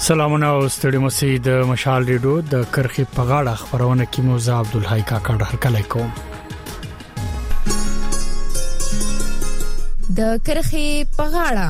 سلامونه او ستړي مسي د مشال ریډیو د کرخي پغاړه خبرونه کې موزه عبدالحی کاکړ هرکلی کوم. د کرخي پغاړه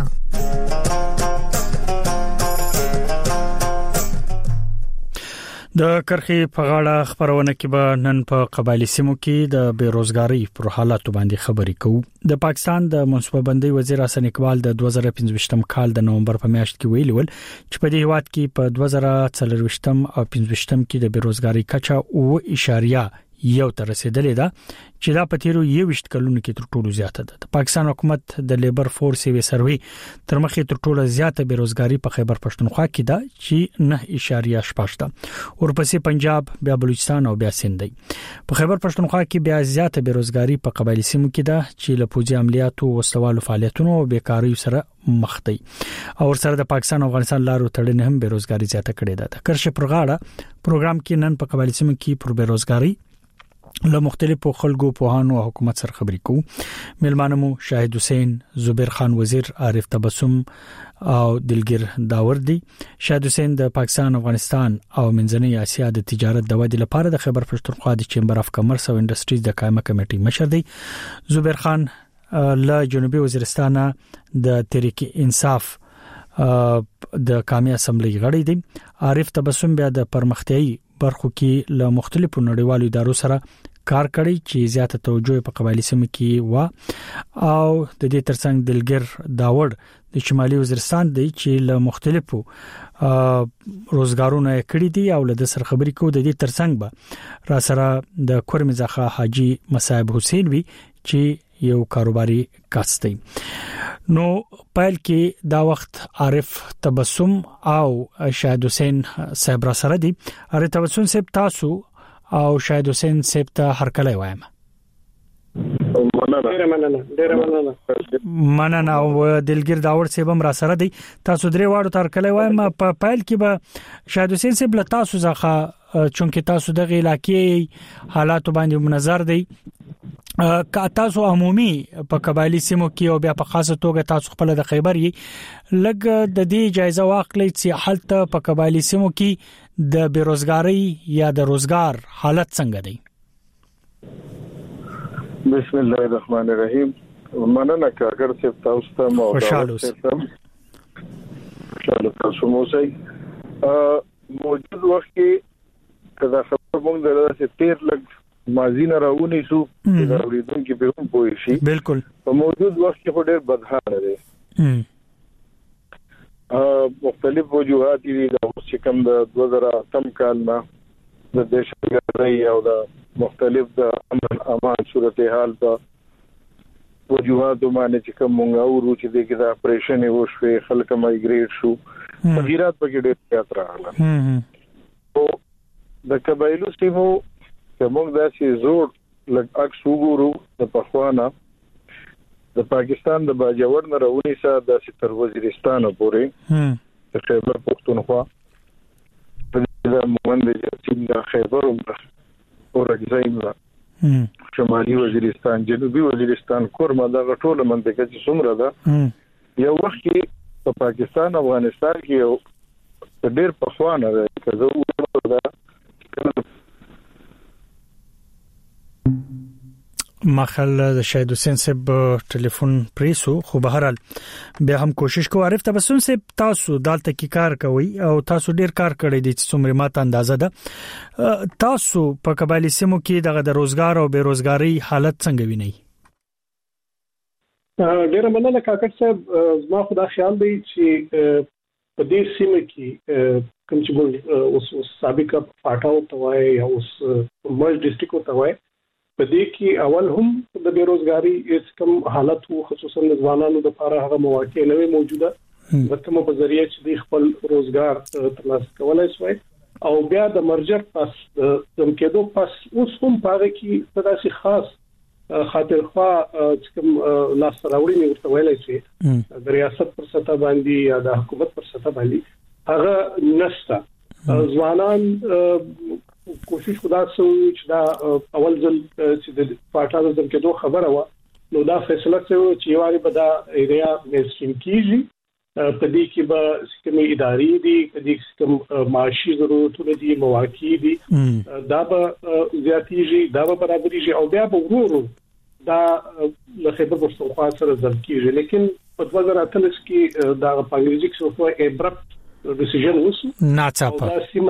د کرخي پغاړه خبرونه کې به نن په قبایلی سیمو کې د بیروزګاری پر حالاتو باندې خبرې کوو. د پاکستان د منصوبه بندي وزیر حسن اقبال د 2015م کال د نومبر په میاشت کې ویلول چې په دې هیواد کې په 2024م او 15م کې د بیروزګاری کچه 0.1 ته رسیدلې ده چې دا په تیرو 21 کلونو کې تر ټولو زیاته ده. د پاکستان حکومت د لیبر فورس وی سروي تر مخې تر ټولو زیاته بیروزګاری په خیبر پښتونخوا کې ده چې 9.8 ده. ورپسې پنجاب، بیا بلوچستان او بیا سند دی. په خیبر پښتونخوا کې بیا زیاته بیروزګاری په قبایلی سیمو کې ده چې له پوځي عملیاتو او وسوالو فعالیتونو او بیکاری سره مخ دي. او سره د پاکستان او افغانستان لارو تړل هم بیروزګاری زیاته کړې ده. د کرښې پرغاړه پروګرام کې نن په قبایلی سیمو کې پر بیروزګاری له مختلفو خلکو پوهانو او حکومت سره خبرې کوو. ملمانمو شاهد حسین، زبیر خان وزیر، عارف تبسم او دلګر داوردی. شاهد حسین د پاکستان، افغانستان او منځنۍ اسیا د تجارت د ودې لپاره د خیبر پښتونخوا د چیمبر اف کمرس او انډستریز د قائمه کمیټې مشر دی. زبیر خان له جنوبي وزیرستان د تحریک انصاف د قومي اسمبلی غړی دی. عارف تبسم بیا د پرمختیايي برخو کې له مختلفو نړیوالو ادارو سره کار کړی چې زیاته توجه په قبایلی سیمو کې و. او د دې ترڅنګ دلګر داوړ د شمالي وزیرستان دی چې له مختلفو روزګارونه کړی دي او له سر خبرې کو. د دې ترڅنګ به را سره د کورمزخه حاجی مصعب حسین وی چې یو کاروباري کس دی. نو پایل کې دا وخت عارف تبسم او شاهد حسین صاحب را سره دي. عارف تبسم صاحب تاسو او شاهد حسین صاحب ته هرکلی وایم. مننه او دلګر داوړ صاحب هم را سره دي. تاسو درې واړو ته هرکلی وایم. په پایل کې به شاهد حسین صاحب له تاسو ځخه چونکه تاسو د علاقې حالات باندې منظر دي که تاسو عمومي په قبایلی سیمو کې او بیا په خاصه توګه تاسو خپل د خیبر یې لګ د دې جایزه واخلئ چې حالت په قبایلی سیمو کې د بیروزګاری یا د روزګار حالت څنګه دی؟ بسم الله الرحمن الرحیم. مننه کاکړ صاحب تاسو ته مو خوشاله تاسو مو سي موجود وخت کې کدا خبر مونږ درته تیر لګ ماضی نه راونی شو د اوریدونکو په هم پوي شي. بالکل په موجود وخت کې ډېر بدحال دی. مختلف وجوهات دي د چې کوم د 2008 کال نه د دهشتګردۍ او د مختلف د امن امان صورتحال په وجوهات باندې چې کوم مونږ اورو چې د اپریشن وشوي، خلک مایګریټ شو، تغیرات پکې ډېر زیات راغله. او د قبایلو سیمو کومه داسې زوړ لږ عکس وګورو د پخوانه د پاکستان د باجوړ نه راونی سره د تر وزیرستان پورې د خیبر پښتونخوا په دې موند چې د خیبر او راځي شمالي وزیرستان، جنوبي وزیرستان، کورما د ټوله منطقه چې څومره ده یو وخت کې په پاکستان افغانستان کې یو ډېر پخوانه ده چې زه مخل د شاهد حسین صاحب ټلیفون پریسو. خو به هر حال بیا هم کوشش کوو. عارف تبسم صاحب تاسو دالته کې کار کوي او تاسو ډیر کار کړی دی چې څومره ماته اندازه ده. تاسو په قبایلی سیمو کې دغه د روزګار او بیروزګاری حالت څنګه وینئ؟ ډیر مننه کاکړ صاحب. زما خو دا خیال دی چې په دې سیمه کې کوم چې اوس سابقه پټاو توای یا اوس مرز ډیسټریکټ توای په دې کې اول هم د بیروزګاری اس کم حالت وو، خصوصا د ځوانانو لپاره هغه مواقع نه موجوده ورته په ذریعہ چې د خپل روزګار ترلاسه کولای شي. او بیا د مرجر پس د کېدو پس اوس هم پاره کې داسې خاص خاطرخوا چې کوم لاس راوړي ورته ویلای شي د ریاست پر سطح باندې یا د حکومت پر سطح باندې هغه نشته. ځوانان کوشش خدا سو چې دا اول ځل چې د پاټاو د کېدو خبره و نو دا فیصله شو چې یواري به دا ایریا مېسټین کیږي په دې کې به کومې ادارې دي په دې کې کوم معاشي ضرورتونه دي مواقع دي دا به زیاتېږي دا به برابرېږي او بیا به ورو دا له خبر پښتونخوا سره ځل کېږي لیکن په 2013 کې دا په انګریزي کې څه ابرپټ ډیسیژن وشو ناڅاپه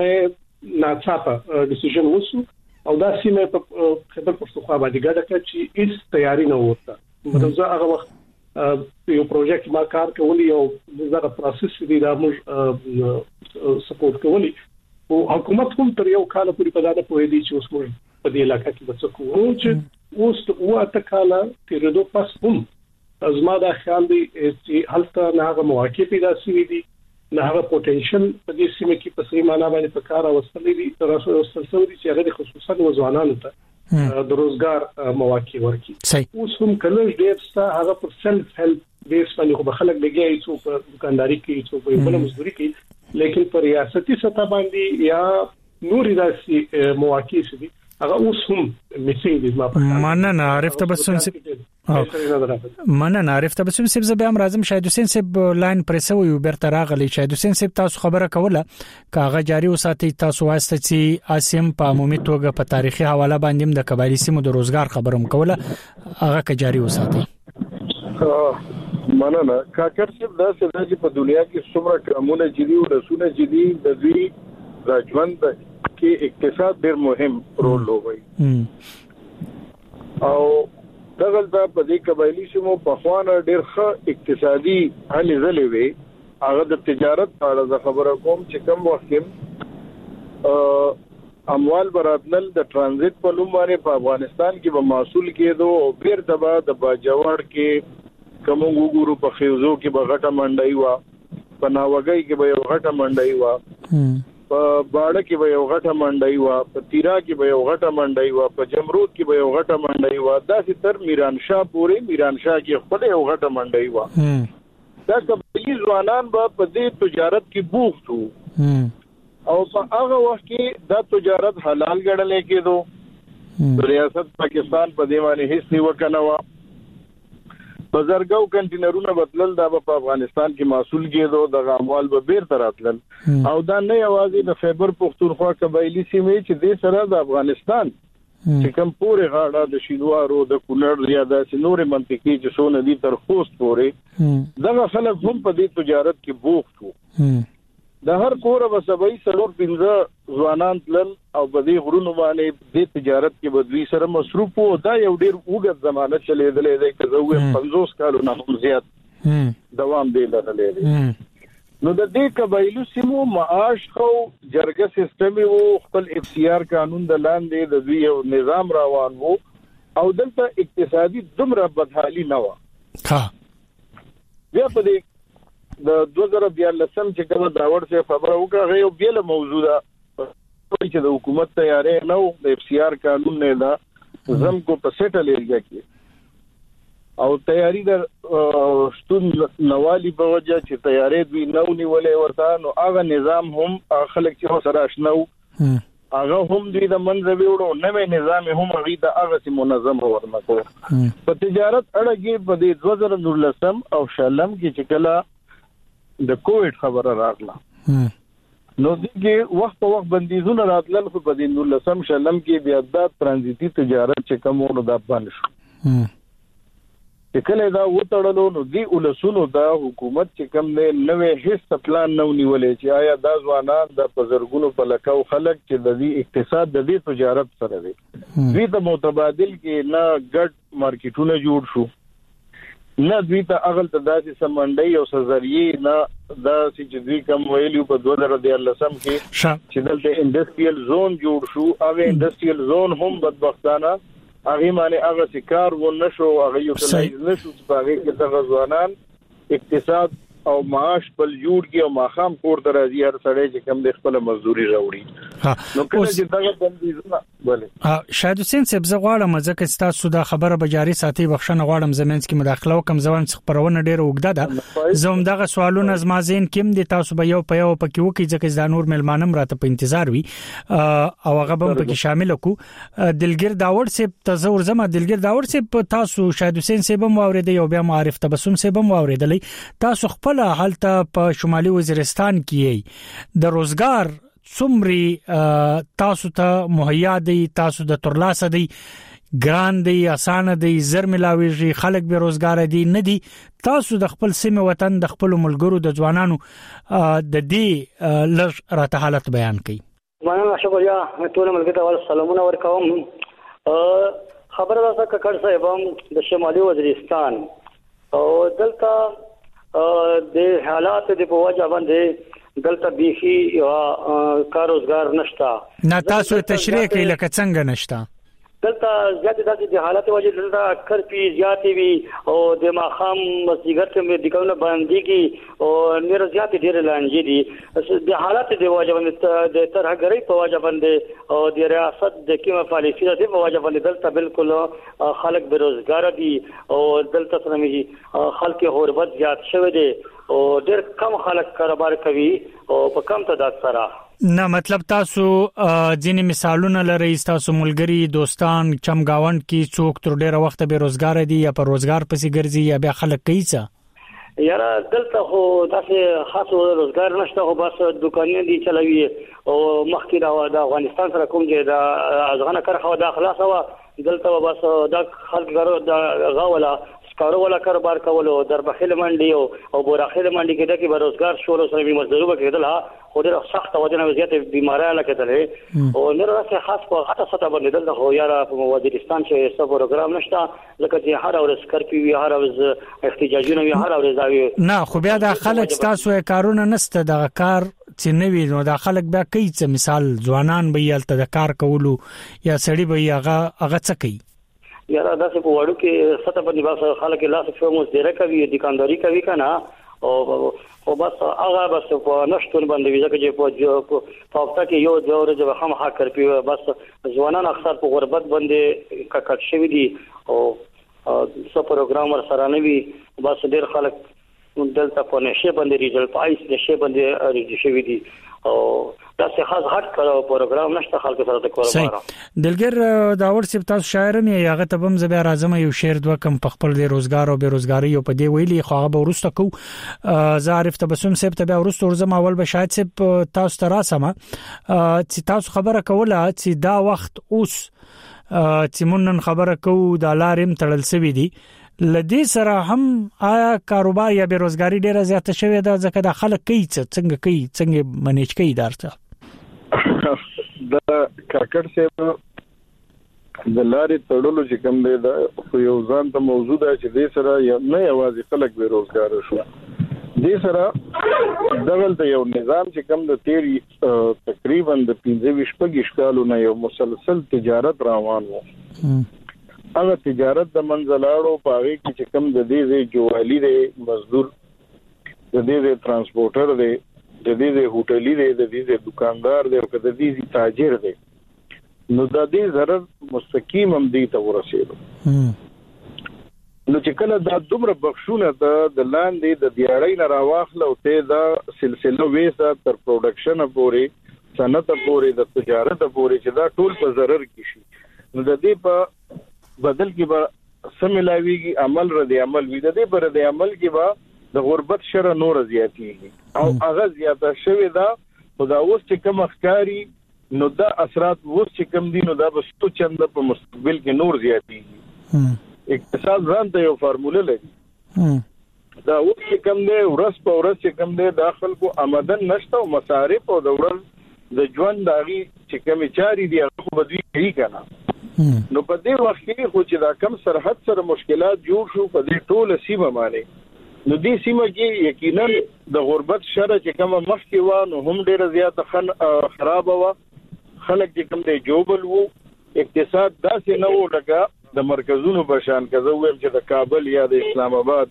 ډیسیژن وشو او دا سیمه په خبر پښتونخوا باندې ګډه کړ چې هیڅ تیاری نه وته مطلب هغه وخت یو پروژیکټ ما کار کولی او دغه پروسس دی دا موږ سپورټ کولی او حکومت هم تر یو کال پورې په دا پوهې دي چې اوس موږ په دې علاقې کې څه کوو چې اوس واته کال تیرېدو پس هم زما دا خیال دی چې هلته نه هغه مواقع پیدا شوي دي نه هغه پوتنشل په دې سیمه کې په صحیح معنا باندې په کار اوسلې دي تر اوسه اوسل دي چې هغه خصوصا ځوانانو ته د روزګار مواقع ورکړي اوس هم کله ډېر څه هغه پر سلف هیلپ بیس باندې خو خلک لګي چې په دکانداري کې چې په بل مزدوري کې لیکن پر ریاستي سطح باندې یا نوري داسې مواقع دي هغه اوس هم میسنګ دي ما په مننه عارف تبسم سیب زبې هم راځم شاید حسین سیب لاین پرسو یو برته راغلی شاید حسین سیب تاسو خبره کوله کاغه جاری وساتي تاسو واسطه چې اسیم په عمومي توګه په تاریخي حواله باندې د قبایلی سیمو د روزګار خبرم کوله هغه ک جاری وساتي مننه کاکر سیب دا چې په دنیا کې څومره قانون جدي او رسونه جدي د دوی راجوند کې اقتصاد ډېر مهم رول لوبوي او دغه په دې قبایلی سیمو په خوانه ډېر ښه اقتصادي حل زلې وي هغه د تجارت په اړه خبره کوم چې کوم وخت اموال براتل د ترانزیت په لوم باندې په افغانستان کې به محصول کېدو او پیر دبا د باجوړ کې کوم وګورو په خیوزو کې به غټه منډای و په ناوګي کې به یو غټه منډای و په باړه کې به یو غټه منډای و په تیرا کې به یو غټه منډای و په جمرود کې به یو غټه منډای و داسې تر میرانشاه پورې میرانشاه کې خپل یو غټه منډای و دا قبایلی ځوانان به په دې تجارت کې بوخت وو او په هغه وخت کې دا تجارت حلال ګڼل کېدو ریاست پاکستان په دې باندې هیڅ نیوکه نه و بازارګو کنټینرونه بدلل دا په افغانستان کې محصول کېدو د غاموال به بیرته راتلل او دا نه یوازې د خیبر پختونخوا قبایلی سیمې چې د سره د افغانستان چې کوم پورې غاړه د شینوارو د کونړ یا د نورې منطقې چې سونه دي تر خوست پورې دغه خلک هم په دې تجارت کې بوخت وو د هر کوره وسبای سلور 15 ځوانان تلل او په دې غرونو باندې د تجارت کې بدوي سره مصروف وو دا یو ډیر اوږد زمانه چلیدلې ده چې زه 50 کالو نه هم زیات دوام دی لرلې نو د دې قبایلو سیمو معاش خو جرګه سیستم وو خپل اف سی آر قانون د لاندې د دوی یو نظام روان وو او دلته اقتصادي دومره بدحالي نه و ښه بیا په دې د 2014 چې کوم داور څخه خبره وکړه یو بیل موضوع ده چې د حکومت تیارې نه و د اف سی آر قانون نه دا زم کو په سیټل ایریا کې او تیاری د شتون نوالی په وجه چې تیارې دوی نو نیولې ورته نو هغه نظام هم خلک چې سره آشنا وو هغه هم دوی د منځ ویوړو نوې نظام هم هغه د هغه منظم ورنکو په تجارت اړه په 2019 او شلم کې چې کله د کووډ خبره راغله نو دغه وخت په وخت بندیزونه راتلل خو په 19 شلم کې بیا د ترانزیتي تجارت چې کومو د بند شو کله دا وټړلو نو دی ولسونو دا حکومت چې کوم نه نوې هیڅ پلان نو نیولې چې آیا دا ځوانان د پزرګونو په لکاو خلک چې د دې اقتصاد د دې تجارت سره دی دوی ته متبادل کې نه ګډ مارکیټونه جوړ شو نه دوی ته اغل ته داسې سمندۍ او سزریه نه دا چې دوی کوم ویلیو په 2013 کې چې دلته انډستریال زون جوړ شو هغه انډستریال زون هم بدبختانه هغه معنی هغه سکار و نشو هغه یو کله نشو چې هغه کې د غزوانان اقتصاد او معاش بل جوړ کی او ماخام کور درازي هر سړی چې کم د خپل مزدوري راوړي نو کله چې دغه بندیزونه ولې شاهد حسین صاحب زه غواړم ځکه تاسو دا خبره به جاري ساتي بخښنه غواړم زمونږ کې مداخله وکم ځوان خبرونه ډیره وګړه ده زوم دغه سوالونه زما زین کېم دي تاسو به یو په یو پکې وکړي ځکه دا نور ملمانم راته په انتظار وي او هغه به پکې شامل کو دلګر داور صاحب تزور زما دلګر داور صاحب تاسو شاهد حسین صاحب مو اوریدل او بیا معرف تبسم صاحب مو اوریدل تاسو خپل حالت په شمالي وزیرستان کې د روزګار څومره تاسو ته مهیا دي تاسو د ترلاسه دي ګران دي اسانه دي زر ملاويږي خلک به روزګار دي نه دي تاسو د خپل سیمه وطن د خپل ملګرو د ځوانانو د دې لږ راته حالت بیان کړئ مننه شکریا ټول ملګرو ته سلامونه ورکوم خبره ده ککړ صاحب د شمالي وزیرستان او دلته د حالات د په وجه باندې دلته بيخي کار روزګار نشتا نه تاسو تشریح کوي لکه څنګه نشتا دلته زیات د حالات وجه دلته کرپی زیاتې وي او د ماخام مسیګر ته د کومه باندې کی او نیر زیات ډیر لانجې دي د حالات د وجه باندې د ترهګری په وجه باندې او د ریاست د کومه پالیسي د په وجه باندې دلته بالکل خلک بیروزګار دي او دلته سره خلک غربت زیات شوی دي او ډېر کم خلک کاروبار کوي او په کم تعداد سره نه مطلب تاسو ځینې مثالونه لرئ تاسو ملګری دوستان چمګاوند کې څوک تر ډېر وخت به روزګار دي یا په روزګار پسې ګرځي یا به خلک کوي څه یاره دلته خو تاسو خاص روزګار نشته خو بس دکانونه دي چلوي او مخکې د افغانستان سره کوم چې د ازغنه کرخه د خلاصه وا دلته بس د خلک غرو د غاوله کارو ولا کاروبار کولو در بخیل منډي او بوراخیل منډي کې د کې بروزګار شروع سره به مزدورو کېدل ها خو ډېر سخت وجه نه زیات بیماری لکه او نه راځي خاص په هټه ستا باندې دلته خو یاره په وزیرستان کې څه پروګرام نشته لکه چې هر ورځ کرپی وي هر ورځ احتجاجونه وي هر ورځ دا نه خو بیا د خلک تاسو کارونه نسته د کار چې نوی نو د خلک بیا کوي چې مثال ځوانان به یالته د کار کولو یا سړی به هغه څه کوي یاره داسې په وړو کې ستا باندې بس خلک لاس په مزدوری کوي دکانداري کوي کنه او بس هغه بس په نشټون باندې ځکه چې په هفته کې یو د ورځې هم حق کرپی بس ځوانان اکثر په غربت باندې ککټ شوی دي او څو پروګرام سره نه وي بس ډېر خلک دلته په نشه باندې ریزل پایس نشه باندې ریزل شوی دي او تاسو خاص غټ پروګرام نشته خلک سره د کاروبار دلګر داور صاحب تاسو شاعر مې هغه ته بم زبر اعظم یو شعر دوه کم په خپل د روزګار او بیروزګاری او په دی ویلي خو هغه ورسته کو زعرف تبسم صاحب ته ورسته ورزم اول به شاید صاحب تاسو تر اسمه چې تاسو خبره کوله چې دا وخت اوس چې مونږ خبره کوو د لارم تړل سوي دي لدی سره هم آیا کاروبار یا بیروزګاری ډیره زیاته شوې ده ځکه د خلک کوي څنګه منیج کوي درته د کاکړ صاحب د لارې تړلو چې کوم دی دا خو یو ځان ته موضوع ده چې دې سره نه یوازې خلک بیروزګار شو دې سره دغلته یو نظام چې کوم د تیری تقریبا د 15-20 کالو نه یو مسلسل تجارت روان وو هغه تجارت د منځلاړو پاغي کې چې کوم د دې جوالي دی مزدور د دې ترانسپورټر دی د دې هوټلي دی د دې دکاندار دی او د دې تاجر دی نو د دې ضرر مستقیم هم دی ته ورسېدو نو چې کله دا دومره بخښونه د لاندې د دیاړۍ نه راواخله او ته دا سلسله وېسه تر پروډکشن پورې صنعت پورې د تجارت پورې چې دا ټول په ضرر کې شي نو د دې په بدل کې به سملاویږي عمل ردی عمل وي د دې پر ردی عمل کې به د غربت شر نور زیاتېږي او هغه زیاته شوی دا خدا اوس چې کوم افکاری نو دا اثرات اوس چې کوم دي نو دا به ستو چند په مستقبل کې نور زیاتېږي اقتصاد ځان ته یو فارموله لري دا اوس چې کوم دی ورځ په ورځ چې کوم دی د خلکو آمدن نشته او مصارف او د ورځ د ژوند داغي چې کوم چاري دي هغه بدوي کوي کنه نو په دې وخت کې خو چې دا کم سرحد سره مشکلات جوړ شو په دې ټوله سیمه باندې نو دې سیمه کې یقینا د غربت شر چې کوم مخکې و نو هم ډېر زیات خراب و خلک چې کوم دی جوبل وو اقتصاد داسې نه و لکه د مرکزونو بشان کزه ویم چې د کابل یا د اسلام آباد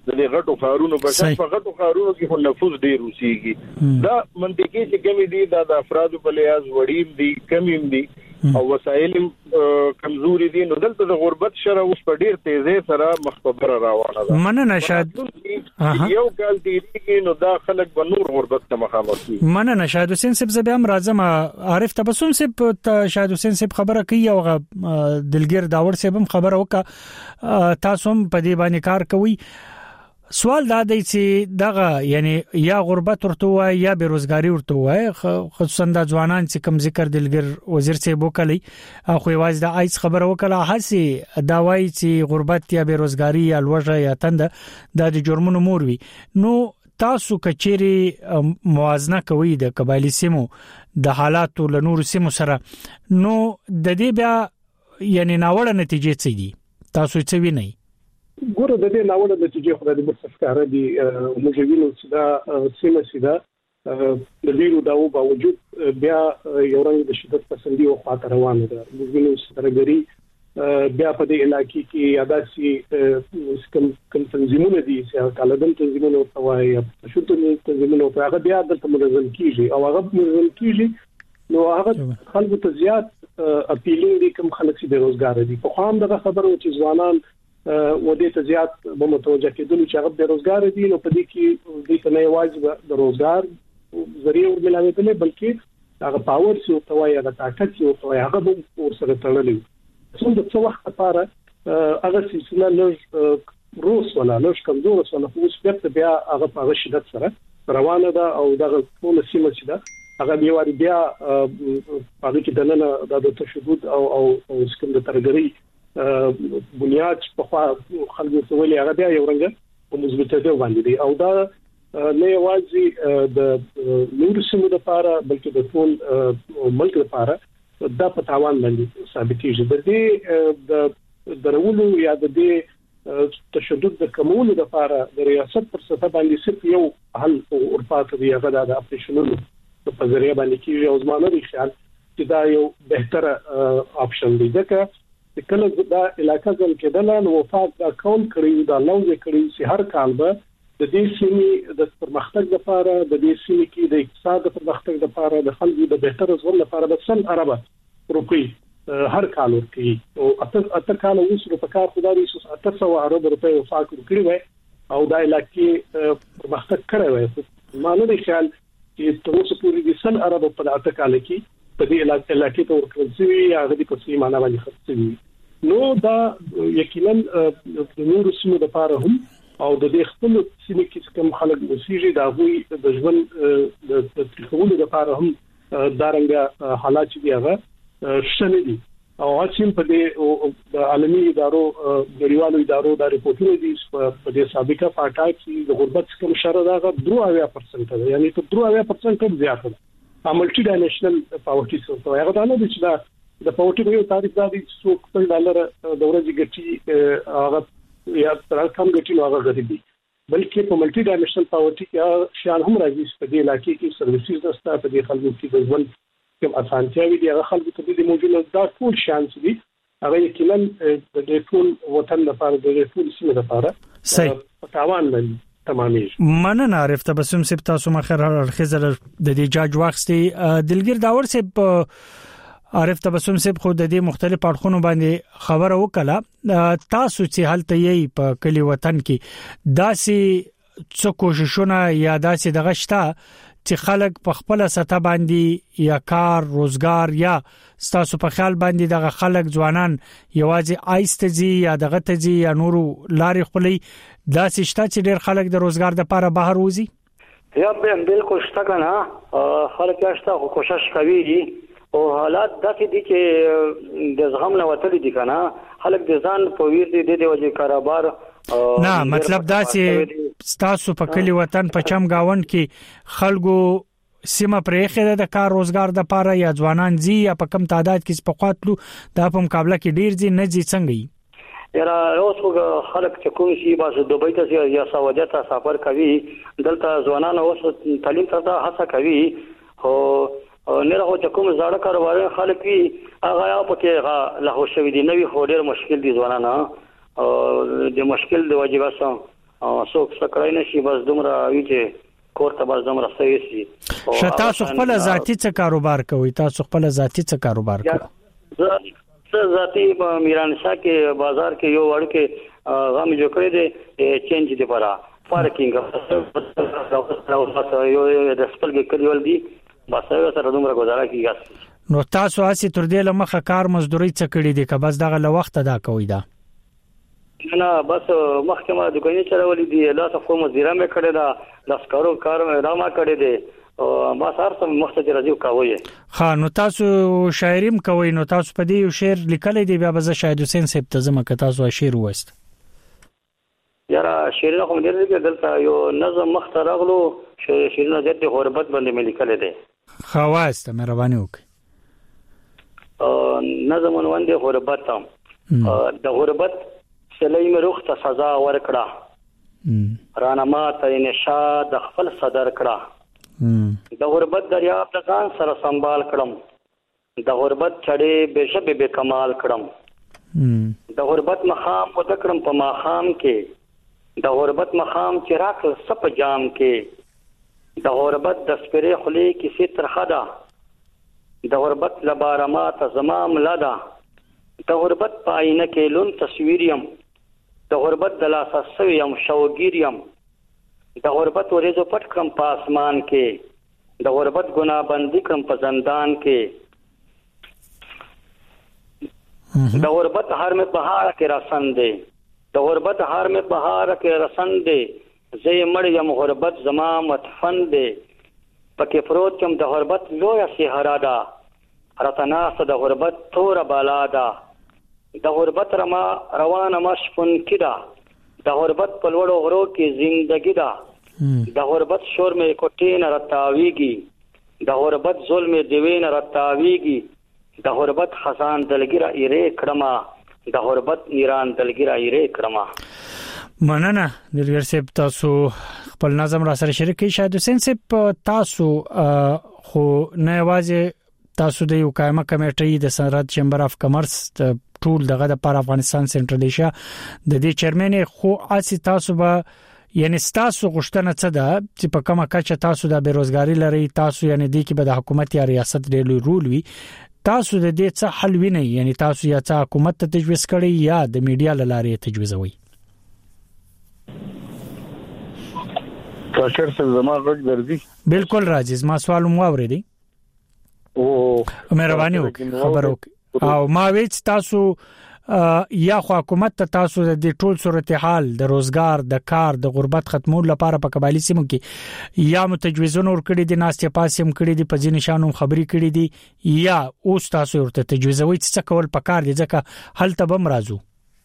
د غټو خارونو بشر په غټو خارونو کې خو نفوذ ډیر وسیږي دا منطقي چې کمی دي د افرادو په لحاظ وړیم دي کمیم دي او وسایل کمزوري دي نو دلته د غربت شره اوس په ډیر تیزی سره مخبره روانه ده مننه شاید یو کال دی نو دا خلک به نور غربت ته مخامخ دي مننه شاید حسین صاحب زبیم راځم عارف تبسم صاحب ته شاید حسین صاحب خبره کوي او دلګر داور صاحب هم خبره وکړه تاسو هم په دې باندې کار کوي سوال دا دی چې دغه یعنی یا غربت ورته وای یا بیروزګاری ورته وای خصوصا د ځوانان چې کم ذکر دلګر وزیر صاحب وکړي خو واز د ایس خبره وکړه هسي دا وای چې غربت یا بیروزګاری یا لوږه یا تند د جرمونو مور وي نو تاسو کچيري موازنه کوي د قبایلی سیمو د حالاتو له نور سیمو سره نو د دې بیا یعنی ناوړه نتیجې څه دي تاسو څه وینئ ګوره د دې ناوړه نتیجې خو د مرسفکاره دي موږ وینو چې دا سیمه سیده د ډیرو داو باوجود بیا یو رنګ د شدت پسندي او خاطر روانه ده موږ وینو چې ترګری بیا په دې علاقې کې یاداسي کوم تنظیمونه دي چې طالبان تنظیمونه او توای شوتو تنظیمونه او هغه بیا د منظم کیږي او هغه منظم کیږي نو هغه خلکو ته زیات اپیلینګ دي کوم خلک چې بیروزګار دي په خام دغه خبرو چې ځوانان و دې ته زیات به متوجه کېدل چې هغه بیروزګار دي نو په دې کې دې ته نه یوازې د روزګار ذریعہ ورملاوي بلکې هغه پاور چې او توای هغه طاقت چې او توای هغه به ورسره تړلې څنګه څو وخت لپاره هغه سلسله لږ روس ولا لږ کمزور ولا خو سپیرت بیا هغه په شدت سره روانه ده او دغه ټول سیمه چې ده هغه بیا هغه کې دنه د تشدد او سکم د ترګری بنیاد په خلکو ته ویلي هغه بیا یو رنګ په مثبته دی باندې دی او دا نه یوازې د نور سیمو لپاره بلکې د ټول ملک لپاره دا په تاوان باندې ثابت کیږي د دې د درولو یا د دې تشدد د کمولو لپاره د ریاست پر سطح باندې صرف یو حل ورپاتې دی هغه د اپریشنونو په ذریعہ باندې کیږي او زمانه لري خیال چې دا یو بهتره اپشن دی ځکه کله دا علاقہ ځل کېدل نو وفات دا کول کړی دا لوځ کړی چې هر کال به د دې سیمې د پرمختګ لپاره د دې سیمې کې د اقتصاد پرمختګ لپاره د خلکو د بهتر ژوند لپاره د 100 ارب روپی هر کال ورکړي او اته کال وسره په کار خدای 800 ارب روپی وفات کړی وای او دا علاقې پرمختګ کړی وای مانو د خیال چې تر اوسه پورې د 100 ارب په اته کال کې په دې علاقې ته ورکړل شوی هغه د پسې معنا باندې خرڅ شوی نو دا یقینا د نور سیمو لپاره هم او د دې خپل سیمې کې کوم خلک وسیږي دا وي د ژوند د تخولو لپاره هم دا رنګ حالات دي هغه شنه دي او چې په دې د عالمي ادارو غړيوالو ادارو دا ریپورتونه دي په دې سابقه فاټا چې د غربت کوم شر داغه 3% ده یعنی ته 3% کم زیات ده ملټي ډایمنشنل پاورټي څه هغه دا نه دي چې د پاورټي یو تعریف دا دي چې $100 د ورځې ګټي هغه یا تر کم ګټي هغه غریبي بلکې په ملټي ډایمنشنل پاورټي کې شان هم راځي په دې علاقې کې سرویسز دستا په دې خلکو کې د ژوند کوم اسانتیاوي دي هغه خلکو ته د موجوده دا ټول شانس دي هغه یقینا د ټول وطن لپاره د ټول سیمه لپاره صحیح تاوان نه تمامېږي مننه عارف تبسم سپ تاسو مخه خزر د دې جاج واخستي دلګر داور سپ عارف تبسم سپ خو د دې مختلف اړخونو باندې خبره وکړه تاسو چې حالت یې په کلی وطن کې داسي څه کوششونه یا داسي دغه شته چې خلک په خپل سطح باندې یا کار روزګار یا تاسو په خیال باندې دغه خلک ځوانان یوازې آیستځي یا دغه تځي یا نورو لارې خپلې داسي شته چې ډېر خلک د روزګار لپاره بهر وځي یا بالکل شته کنه خلک یاشته کوشش کوي او حالات داسې دي چې د زغم نه وتلي دي کنه خلک د ځان په ویر دي د وجه کاروبار نه مطلب دا چې تاسو په کلی وطن په چم گاوند کې خلکو سیمه پرېخه د کار روزګار د لپاره یا ځوانان زی یا په کم تعداد کې په قاتلو د په مقابله کې ډیر زی نه زی څنګه یاره اوس خلک چې کوم شي باسه دوبۍ ته یا سعودي ته سفر کوي دلته ځوانان اوس تعلیم ته هڅه کوي او نه راځي کوم زړه کاروبار خلک وي هغه په کې له شوې دي نوې خو ډېر مشکل دي ځوانان او د مشکل د واجبات څوک سکړای نشي بس دومره وی چې کورته بس دومره صحیح شي. شتا خپل ذاتی څه کاروبار کوي؟ تاسو خپل ذاتی څه کاروبار کوي؟ زه ذاتی په میرانشاه کې بازار کې یو وړ کې غام جو کړی دی چینج دی پرا پارکینګ یو د خپل کې کلیول دی بس سره دومره گزاره کیږي. نو تاسو اسی تر دې لمخه کار مزدوري څه کړی دی که بس دغه وخت ادا کوي دا؟ نه بس محکمه دکانې چلولې دي لا څه مزدوري مې کړې ده لاسکارو کار مې راما کړې دي ما سره سم مخته راځي کوي. ها نو تاسو شاعریم کوي نو تاسو په دې یو شعر لیکلی دی بیا به شاهد حسین صاحب ته زما که تاسو شعر وست یاره شعرونه کوم ډیر دي دلته یو نظم مخته راغلو شعرونه د غربت باندې مې لیکل دي. خواسته مهرباني وکړئ. نظم عنوان دی غربت. د غربت سلیم روح ته سزا ورکړه رانما ته نشا د خپل صدر کړه د غربت دریاب د ځان سره سنبال کړم د غربت چړې بشب به کمال کړم د غربت مخام و دکړم په ماخام کې د غربت مخام چې راکل سپ جام کې د غربت د سپری خلی کې ستر خدا د غربت لبارما ته زمام لدا د غربت پاینه کې لون تصویریم د غربت د لاسسویم شوګیریم د غربت ورېزو پټ کړم په اسمان کې د غربت ګناه بندي کړم په زندان کې د غربت هر مې بهار کې رسن دی د غربت هر مې بهار کې رسن دی زه مړ یم غربت زما مدفن دی پکې پروت کوم د غربت لویه صحرا ده راتناست د غربت تور بالا ده د غربت رما روانه مشفن کدا د غربت په لوړو غرو کې زندگی ده د غربت شور مې کوټې نه راتاویږي د غربت ظلم دیوی نه راتاویږي د غربت خزان دلګرا ایره کړما د غربت ایران دلګرا ایره کړما. مننه دلګر صاحب تاسو خپل نظم را سره شریک کړئ. شاهد حسین صاحب تاسو خو نه یوازې تاسو د یو قائمه کمیټې د صنعت چیمبر اف کامرس ټول دغه د پر افغانستان سنټرل ایشیا د دې چیرمن خو اسی تاسو به یعنی تاسو غوښتنه څه ده چې په کومه کچه تاسو د بیروزګاری لري تاسو یعنی د کې به د حکومت یا ریاست ډېر رول وي تاسو د دې څه حل وینئ یعنی تاسو یا څه حکومت ته تجویز کړئ یا د میډیا لاره تجویزوي؟ کاکر څه زما غږ درځي؟ بالکل راځي ما سوال مو اوریدي او مهرباني وکړئ خبر وکړئ او ما ویچ تاسو یا خو حکومت ته تاسو د ټول صورتحال د روزګار د کار د غربت ختمولو لپاره په قبایلی سیمو کې یا متجویزونه ورکړي دي ناستې پاسیم کړي دي په ځینې شانو خبري کړي دي یا اوس تاسو ورته تجویزوي چې کول پکار دي ځکه حل ته بم رازو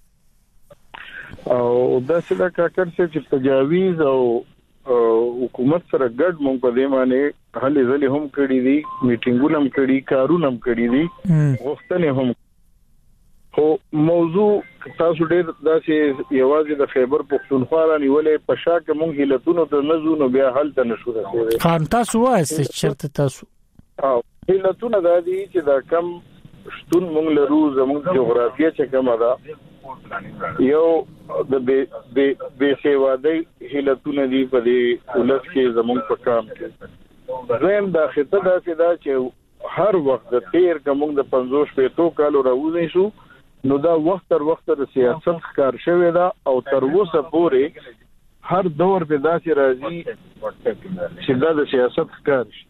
او دا څه کاکر چې تجاویز او حکومت سره ګډ مونږ په دې معنی هلې ځلې هم کړی دي میټینګونه هم کړی کارونه هم کړی دي غوښتنې هم خو موضوع تاسو ډېر داسې یوازې د خیبر پختونخوا نیولې په شا کې مونږ هلتونو ته نزو نو بیا حل ته نشو رسېدای. خان تاسو وایي چرته تاسو هلتونه دا دي چې دا کم شتون مونږ لرو زموږ جغرافیه چې کومه ده یو د بے سیوادۍ هلتونه دي په دې ولس کې زموږ په کام کې زم دا خطه دا چې هر وخت د تیر کوم د 50 کالو راوځي شو نو دا وخت تر وخت د سیاست ښکار شوی دا او تر اوسه پورې هر دور په داسې راځي چې دا د سیاست ښکار شي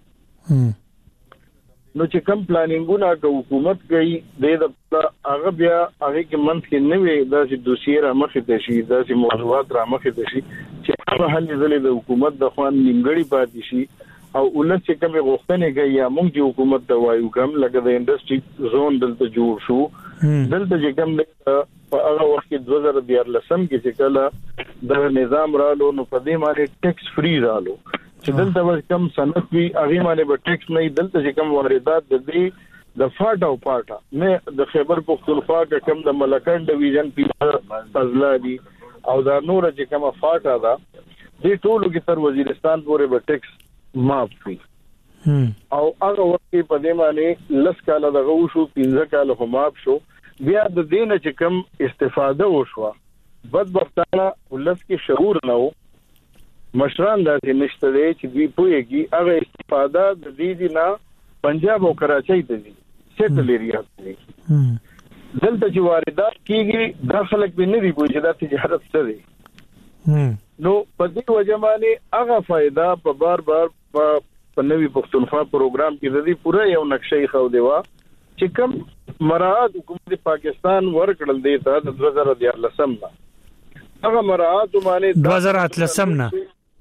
نو چې کوم پلانینګونه د حکومت کوي د هغه بیا هغه کې منځ کې نوې داسې دوسیه را مخې ته شي داسې موضوعات را مخې ته شي چې هغه حل ځلې د حکومت د خوان نیمګړی پاتې شي او ولس چې کوم غوښتنې کوي یا موږ چې حکومت ته وایو کوم لکه د انډستری زون دلته جوړ شو دلته چې کوم په هغه وخت کې 2014 کې چې کله د نظام رالو نو په دې باندې ټیکس فری رالو چې دلته به کم صنعت وي هغه باندې به ټیکس نه دلته چې کوم واردات د دې د فاټ او پاټا نه د خیبر پختونخوا کې کوم د ملکان ډیویژن پیپر فضلا دي او دا نور چې کوم فاټا ده دې ټولو کې تر وزیرستان پورې به ټیکس معاف وي او هغه وخت په دې باندې لس کاله دغه شو 15 کاله هم معاف شو بیا د دینه چې کوم استفاده وشوه بدبختانه ولس کې شعور نه وو مشران د نشته دی چې دوی پوهیږي هغه استفاده د دې نه پنجاب او کراچۍ ته دي سیټل ایریا دي دلته چې واردات کیږي د خلک به نه دی پوهیږي دا تجارت څه دی نو په دې وجه باندې هغه فائدہ په بار په نوي پښتونخوا پروګرام کې د دې پوره یو نقشې خو دی وا چې کوم مراعات حکومت پاکستان ورکړل دی ته د 2013 نه هغه مراعات باندې 2013 نه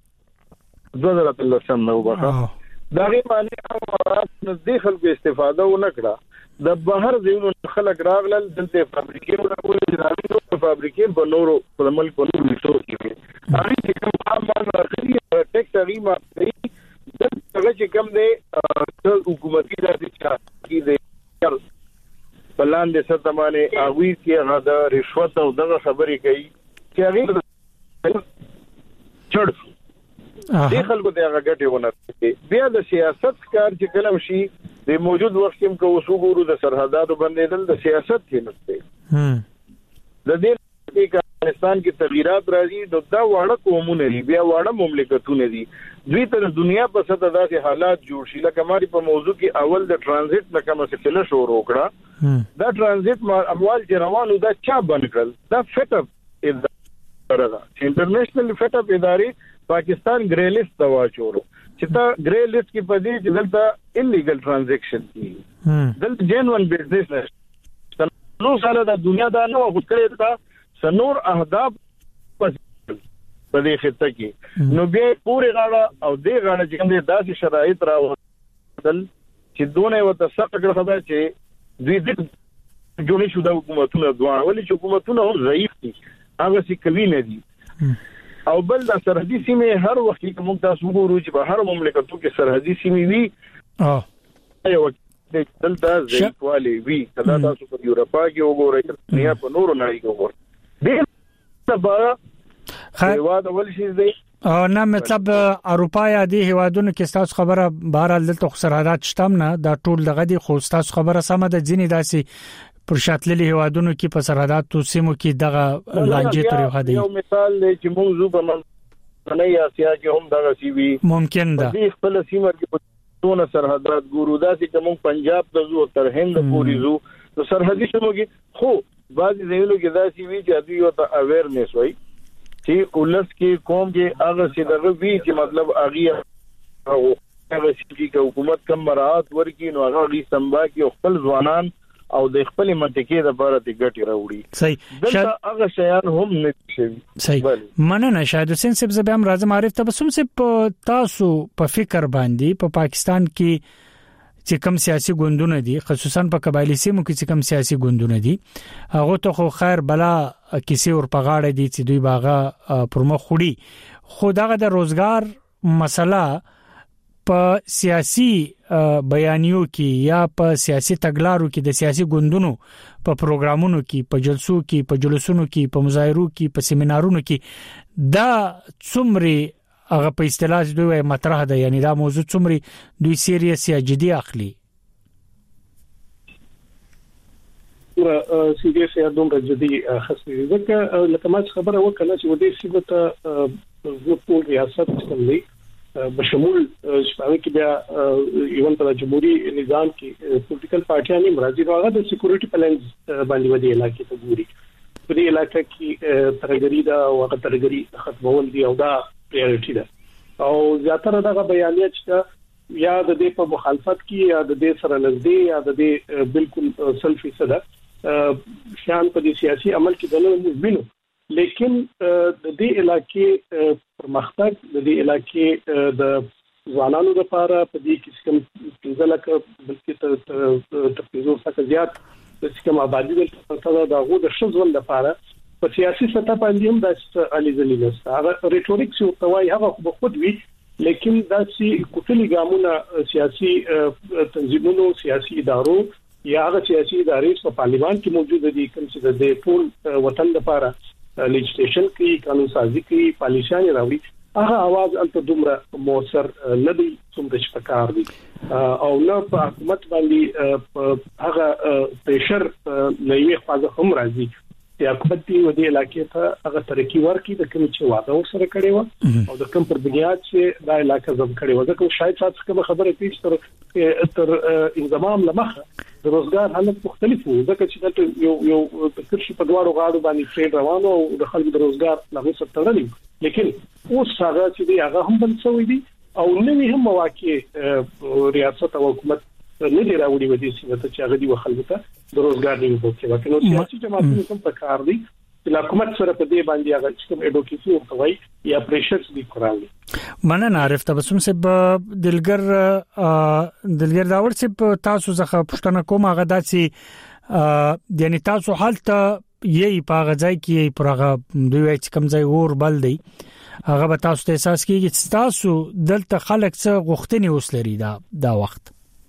وبخه دا غي باندې هغه مراعات نزدې خلکو استفاده ونکړه د بهر زینو خلک راغلل دلته فابریکې ورکول راوړي فابریکې په نورو په ملک په نورو ریسورس کې هغه چې کوم عام راغلي ټیکس غیما دغه چې کوم دی حکومتي راځي چې بلان د ستمانه اغوی کې هغه د رشوت او دغه خبرې کوي چې هغه چړ دې خلکو ته هغه ګټه ونه بیا د سیاست کار چې کلم شي د موجود وخت کې کو وسوګورو د سرحداتو باندې د سیاست کې نشته د دې کې افغانستان کې تغیرات راځي نو دا واړه قومونه دي بیا واړه مملکتونه دي دوی ته د دنیا په سطح داسې حالات جوړ شي لکه ماري په موضوع کې اول د ترانزیت نه کومه سلسله شروع وکړه دا ترانزیت اموال چې روانو دا چا بند کړل دا فټ اپ اداره انټرنیشنل فټ اپ ادارې پاکستان گرے لسٹ ته واچولو چې تا گرے لسٹ کې پدې چې دلته انلیګل ترانزیکشن دي دلته جنوین بزنس نه نو ساله د دنیا دا نو وکړه تا سنور اهداف پدې خطه کې نو به پوره غاړه او دې غاړه چې کوم داسې شرایط راوړل چې دونه وته سخت خبره چې دوی دې جوړې شو د حکومتونو دوه ولې چې حکومتونه هم ضعیف دي هغه سي کوي نه دي او بل د سرحدي سیمې هر وخت کې موږ تاسو وګورو چې په هر مملکتو کې سرحدي سیمې وي یو دلته ځایوالي وي کله تاسو په یورپا کې وګورئ دنیا په نورو نړۍ کې وګورئ دې سبا هیواد اول شي دی نه مطلب اروپا یا دی هیوادونو کې تاسو خبره بهر دلته سرحدات شتم نه دا ټول دغه دي خو تاسو خبره سم ده ځینې داسي پر شاتللي هیوادونو کې په سرحداتو سیمو کې دغه لانجې تر هدي یو مثال دی چې موږ په منځنۍ اسیا کې هم دغه سی وی ممکن ده د خپل سیمه کې ټول سرحدات ګورو دا چې موږ پنجاب ته زو تر هند پورې زو نو سرحدي سیمو کې خو بعض ځایونو کې دا سی وی چې دوی ته اویرنس وای چې ولس کې قوم کې هغه څه دغه وی چې مطلب اغه او هغه چې حکومت کم مراعات ورکې نو هغه غي سمبا کې خپل ځوانان او د خپل منطقې د بار د ګټي راوړي صحیح دلته هغه شیان هم نه شي صحیح مننه شاید حسین صاحب زه به هم راځم عارف تبسم صاحب تاسو په فکر باندې په پاکستان کې چې کوم سیاسي ګوندونه دي خصوصا په قبایلی سیمو کې چې کوم سیاسي ګوندونه دي هغه ته خو خیر بلا کیسه ور پغاړه دي چې دوی باغه پرمخ خوري خو دغه د روزګار مسله په سیاسي بیانیو کې یا په سیاسي تګلارو کې د سیاسي ګوندونو په پروګرامونو کې په جلسو کې په جلوسونو کې په مظاهرو کې په سیمینارونو کې دا څومره هغه په اصطلاح دوی مطرح ده یعنی دا موضوع څومره دوی سیریس یا جدي اخلي سیریس یا دومره جدي خاصه ځکه لکه ما خبره وکړه چې ودې سیمه ته ټول ریاست څنګه بشمول شپږ کې بیا ایون په جمهوریت نظام کې پولیټیکل پارټیان مرضی راغله د سکیورټي پلانز باندې ودی علاقې ته ګوري په دې علاقې کې ترګری دا او هغه ترګری ختمول دی او دا پریورټی ده او زیاتره دغه بیانیه چې یا د دې په مخالفت کې یا د دې سره نږدې یا د دې بالکل سلفي صدا شان په سیاسي عمل کې دنه وینو لیکن د دې علاقې پرمختګ د دې علاقې د ځوانانو لپاره په دې کې کوم ځلکه بلکې تفیزو څخه زیات د کوم آبادی د دغه د شذول لپاره په سیاسي سطح باندې هم د علي زلینستا هغه ریټوریکس او توای هغه په خود وی لیکن دا سي کوټلي ګامونه سیاسي تنظیمونو سیاسي ادارو یا هغه سیاسي ادارې په پارلیمان کې موجود دي کوم چې د ټول وطن لپاره لیجسلیشن کې قانون سازي کې پالیسیان راوړي هغه आवाज الته دومره موثر نه دی څومره چې پکار دي او نه په حکومت باندې هغه پریشر نه یې خاصه هم راځي چې حکومت دی ودی علاقې ته هغه ترقی ورکړي د کوم چې وعده سره کړی و او د کوم پر بنیاد چې دا علاقې زم کړی و ځکه شاید تاسو کوم خبره پیښ تر انضمام لمخه د روزګار حالت مختلف وو ځکه چې یو فکر شي په دواړو غاړو باندې ټریډ روانو او د خلکو د روزګار لغوه سره تړلی لیکن اوس هغه چې دی هغه هم بل څه وي دي او نوې هم مواقع ریاست او حکومت نه دی راوړي ودی چې چې هغه دی خلکو ته د روزګار نیو بوکي وکړي نو سیاسي جماعتونو هم په کار دي چې حکومت سره په دې باندې هغه چې اډوکیسي ورته یا پریشرز دی کړاوي مننه عارف تبسم صاحب دلګر داور صاحب تاسو څخه پوښتنه کوم هغه داسي یعنی تاسو حالت یې په غځای کې پرغه دوی چې کم ځای اور بل دی هغه به تاسو ته احساس کیږي چې تاسو دلته خلک څه غوښتنې وسلري دا وخت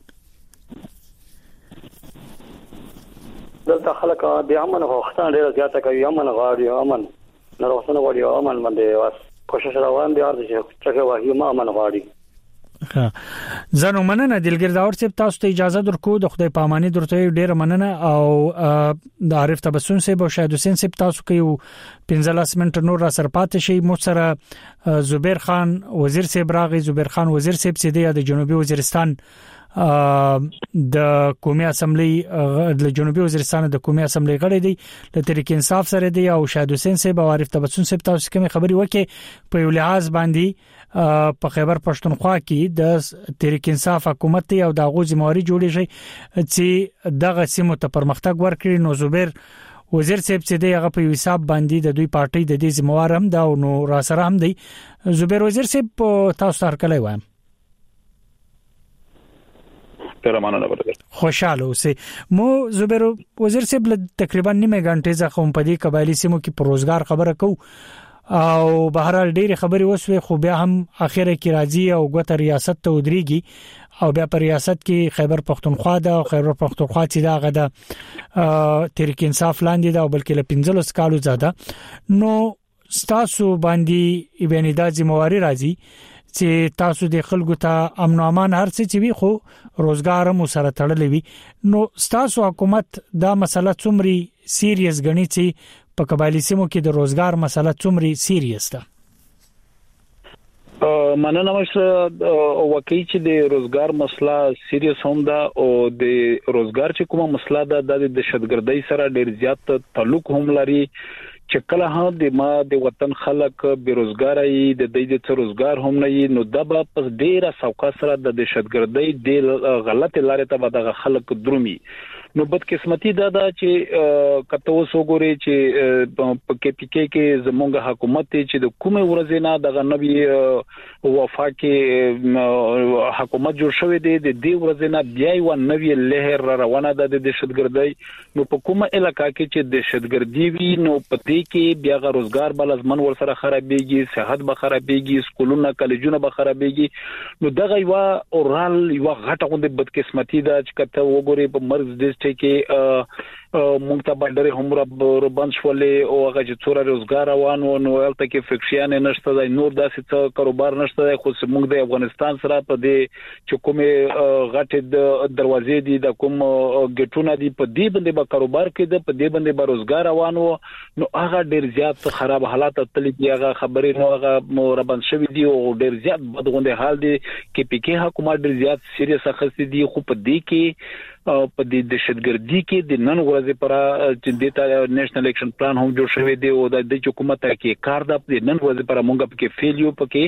دلته خلک د امن غوښتنه ډیره زیاته کوي امن غواړي امن نه روښانه غواړي امن باندې واس کوشش روان دي چې څنګه وایي ما امن غواړي زنه مننه دلګر داور صاحب تاسو ته اجازه درکو د خدای پاماني درته ډیره مننه او د عارف تبسم صاحب او شاهد حسین صاحب تاسو کوي 15 منټ نور را سره پاتې شي مو سره زبیر خان وزیر صاحب راغی زبیر خان وزیر صاحب سیده د جنوبي وزیرستان د قومي اسمبلی د جنوبي وزیرستان د قومي اسمبلی غړي دی د تحریک انصاف سره دی او شاهد حسین صاحب او عارف تبسم صاحب تاسو کوم خبري وکي په یو لحاظ باندې په خیبر پښتونخوا کې د تحریک انصاف حکومت او د غوځي موري جوړی شي چې دغه سیمو ته پرمختګ ورکړي نو زبیر وزیر صاحب چې دغه په حساب باندې د دوی پارټي د دې ذمہوار هم دا نو را سره هم دی زبیر وزیر صاحب تاسو سره کله وایم خوشاله اوسئ مو زبیر وزیر صاحب تقریبا نیمه غنټه ځخه په دې قبایلی سیمو کې پروزګار خبره کو او بهرحال ډېری خبري وسوي خو بیا هم اخیره کې راځي او غوته ریاست ته ودرېږي او بیا پر ریاست کې خیبر پختونخوا دا او خیبر پختونخوا چې دا غدا تحریک انصاف لاندې دا بلکې له 15 کالو زیاده نو ستاسو باندې ایبنی دا ذمہواری راځي چې تاسو د خلکو ته امن او امان هر څه چې وي خو روزګار مو سره تړلې وي نو ستاسو حکومت دا مسله څومره سیریس غني چې په قبایلی سیمو کې د روزګار مسله څومره سیریس ده مننه مشه واقعي چې د روزګار مسله سیریس هم ده او د روزګار چې کومه مسله ده د دهشتګردۍ سره ډیر زیات تعلق هم لري چې کله هم د وطن خلک بیروزګاری د دې د روزګار هم نه نو د په ډیره سوکا سره د دهشتګردۍ د غلط لارې ته د خلک درومي نو بدقسمتي دا چې کته وسوګوري چې په کې پی کې زمونږ حکومت چې د کومه ورځې نه د نوی وفاقي حکومت جوړ شوی دی د دې ورځې نه بیا یو نوی لهر روانه ده د دهشتګردۍ نو په کومه علاقې کې چې دهشتګردي وي نو په دې کې بیا روزګار بل ازمن ور سره خرابېږي صحت به خرابېږي سکولونه کالجونه به خرابېږي نو دغه یو اورال یو غټه غونډه بدقسمتي ده چې کته وګوري په مرز کې مونږ ته باندې هم ربان شولې او هغه چې څوره روزګار روان و نو البته کې فکشن نشته د نور داسې څه کاروبار نشته خو موږ د افغانستان سره په دې چې کومه غټه دروازې دي د کوم ګټونه دي په دې باندې به کاروبار کې د په دې باندې به روزګار روان و نو هغه ډیر زیات خراب حالات تللی دی هغه خبرې نو هغه ربان شوی دی او ډیر زیات بدغونډه حال دی کې پی کې حکومت ډیر زیات سیریس اخستې دي خو په دې کې په دې دهشتګردي کې د نن ورځې پر چې د نېشنل اکشن پلان هم جوړ شوی دی او د حکومت کې کار د نن ورځې پر موږ په کې فیلیو پکې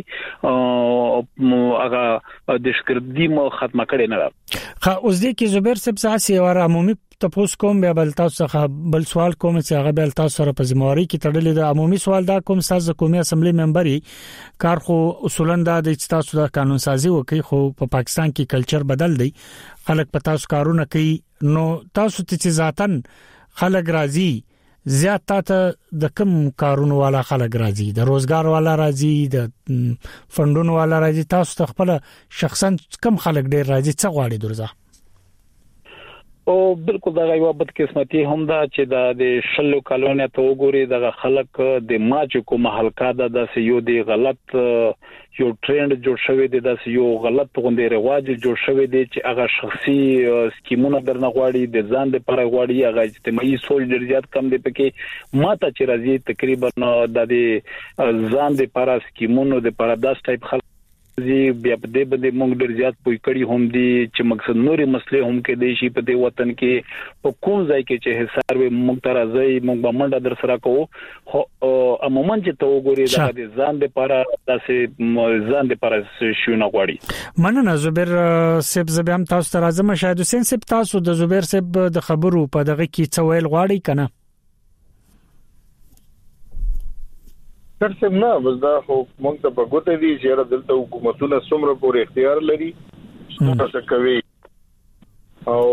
هغه دهشتګردي مو ختمه کړي نه خا اوس دې کې زبیر صاحب ساسي او عمومي تاسو کوم بیا بل تاسو څخه بل سوال کوم چې هغه بل تاسو سره په ذمہواری کې تړلې د عمومي سوال دا کوم تاسو قومي اسمبلی ممبري کار خو اصولا د تاسو د قانون سازي وکي خو په پاکستان کې کلچر بدل دی خلک په تاسو کارونه کوي نو تاسو ته ذاتن خلک راضي زیات ته د کوم کارونو والا خلک راضي د روزګار والا راضي د فندونو والا راضي تاسو خپل شخصا کم خلک ډیر راضي څه غواړي درځه او بالکل دا یو بدقسمتي هم دا چې د شلو کالونیا ته وګوري د خلک د ماچ کوم حلقه د یو دی غلط یو ټرند جوړ شوی دی د یو غلط غونډې رواج جوړ شوی دی چې هغه شخصي سکیمونه درنه غواړي د ځان لپاره غواړي هغه اجتماعي سوچ ډیر زیات کم دی پکې ماته چې راځي تقریبا د ځان لپاره سکیمونو د لپاره داس ټایپ خلک بیا په دې باندې موږ ډیر زیات پوي کړی هم دي چې مقصد نوري مسلې هم کې دي شي په دې وطن کې په کوم ځای کې چې حساب موږ تر ځای موږ به منډه در سره کوو خو عموما چې تو ګوري د ځان لپاره داسې ځان لپاره شو نه غواړي مننه زبیر سیب زبیم تاسو ته راځم شاید حسین سیب تاسو د زبیر سیب د خبرو په دغه کې څه ویل غواړي کنه ترڅم نه بس دا خو موږ ته په ګوته دي چې دلته حکومتونه څومره پورې اختیار لري څه کوي او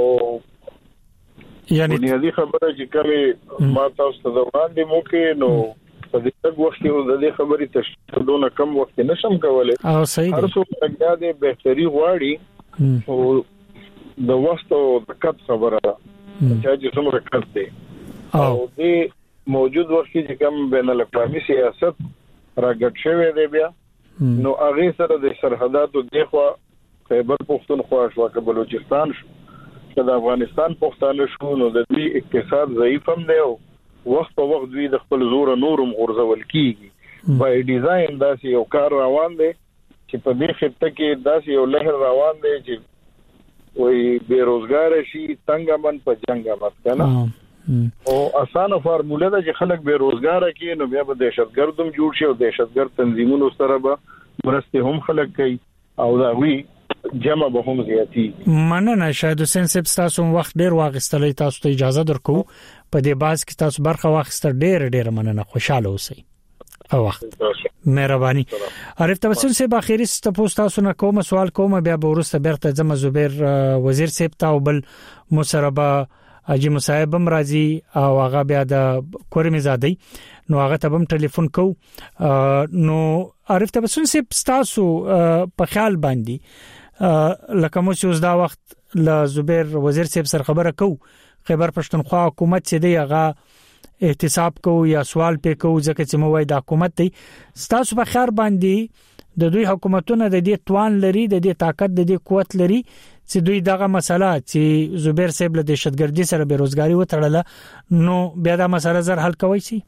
یعنی بنیادی خبره چې کوي ما تاسو ته وړاندې مو کې نو په دې وخت کې د دې خبرې تشریح دونه کم وخت نشم کولای او صحیح هر څه د بهتري غواړي او د وخت او د کټ خبره چې څومره کټ دی او دې موجود وخت کې کوم بین الاقوامي سیاست راګټ شوی دی بیا نو هغه سره د سرحداتو دغه خیبر پختونخوا شو او بلوچستان شو د افغانستان پښتانه شو نو د دې اقتصاد ضعیف هم دی او وخت په وخت دوی د خپل زور نورم غورځول کیږي بای ډیزاین داسې یو کار روان دی چې په دې خطه کې داسې یو لهر روان دی چې وای بیروزګار شي څنګه من په جنگ مت کنه او اسانه فارموله ده چې خلک بیروزګار کی نو بیا به دهشتګردم جوړ شي او دهشتګرد تنظیمونو سره به مرسته هم خلک کوي او دا وی جمع به هم زیاتی مننه شاید حسین سیب تاسو وخت ډیر واغستلې تاسو ته اجازه درکو په دې باز کې تاسو برخه واخستر ډیر مننه خوشاله اوسئ او وخت مهرباني عارف تبسم سیب اخیری تاسو نه کوم سوال کوم بیا به ورسته بیرته زما زبیر وزیر سیب تا بل مسربه اجي مصاحب مرضی او هغه بیا د کورمی زادي نو هغه ته هم ټلیفون کو نو عارف تبسم سیب تاسو په خیال باندې لکه مو چې دا وخت ل زبیر وزیر سیب سره خبره کو خیبر پښتونخوا حکومت چې دی هغه احتساب کو یا سوال پې کو ځکه چې مو وای د حکومت دی تاسو په خیر باندې د دوی حکومتونه د دې توان لري د دې طاقت د دې قوت لري چې دوی دغه مسله چې زبیر صاحب له دهشتګردي سره بیروزګاری وتړله نو بیا دا مسله زر حل کوي شي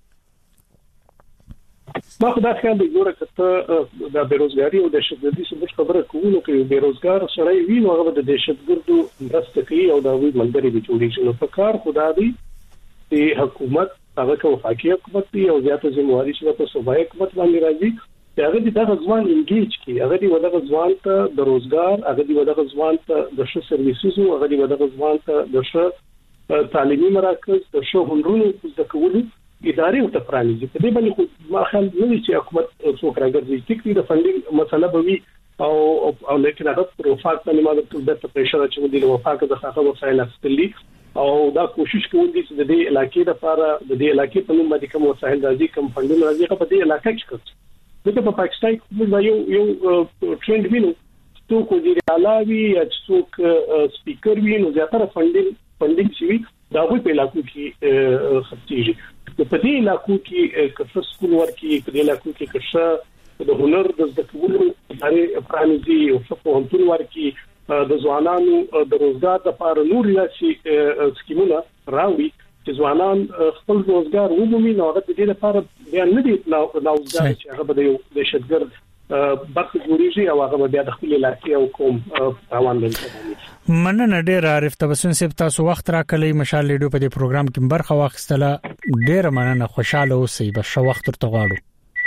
ما خدای خیال دی ګوره کته د بیروزګاری او دهشتګردي څخه خبره کوو چې بیروزګار سره وی نو هغه د دهشتګردو مرسته کوي او دا وی ملګری به جوړیږي نو په کار خدای دی چې حکومت هغه کو وفاقي حکومت دی او زیاته ذمہواری چې په صوبایي حکومت باندې راځي هغه د ځوان انګیج کی هغه د ځوان ته د روزګار هغه د ځوان ته د ښه سرویسونو هغه د ځوان ته د ښه تعلیمي مراکز د ښه هنرونو د کولو ادارې او تفرانیزي په دې باندې خو ما خیال دی چې حکومت څوک راګرځي چې د فندینګ مسله به وي او لیکن هغه پر وفاق باندې ما د پریشر چې د وفاق د خاطر وسایل اخلي او دا کوشش کوي چې د دې علاقې لپاره د دې علاقې په نوم باندې کوم وسایل راځي کوم فندونه راځي په دې علاقې کې کوي دغه په پاکستان کې یو ټرند وینو څوک وزیر اعلی وي یا څوک سپیکر وي نو زیاتره فندینګ شي دا په علاقو کې خرڅيږي په دې علاقو کې کفر سکول ورکی په دې علاقو کې کښه د هنر د زده کولو لپاره فرانسي او فوهنتون ورکی د ځوانانو د روزګار لپاره نور لاسي سکیمونه راوي چې ځوانان خپل روزګار ومومي نو هغه د دې لپاره بیا نه دي روزګار چې هغه به د دهشتګرد برخه جوړیږي او هغه بیا د خپل علاقې او قوم روان دي مننه ډیر عارف تبسم سیب تاسو وخت راکړی مشال لیډو په دې پروګرام کې برخه واخیستله ډیر مننه خوشاله اوسئ به شو وخت تر تغواړو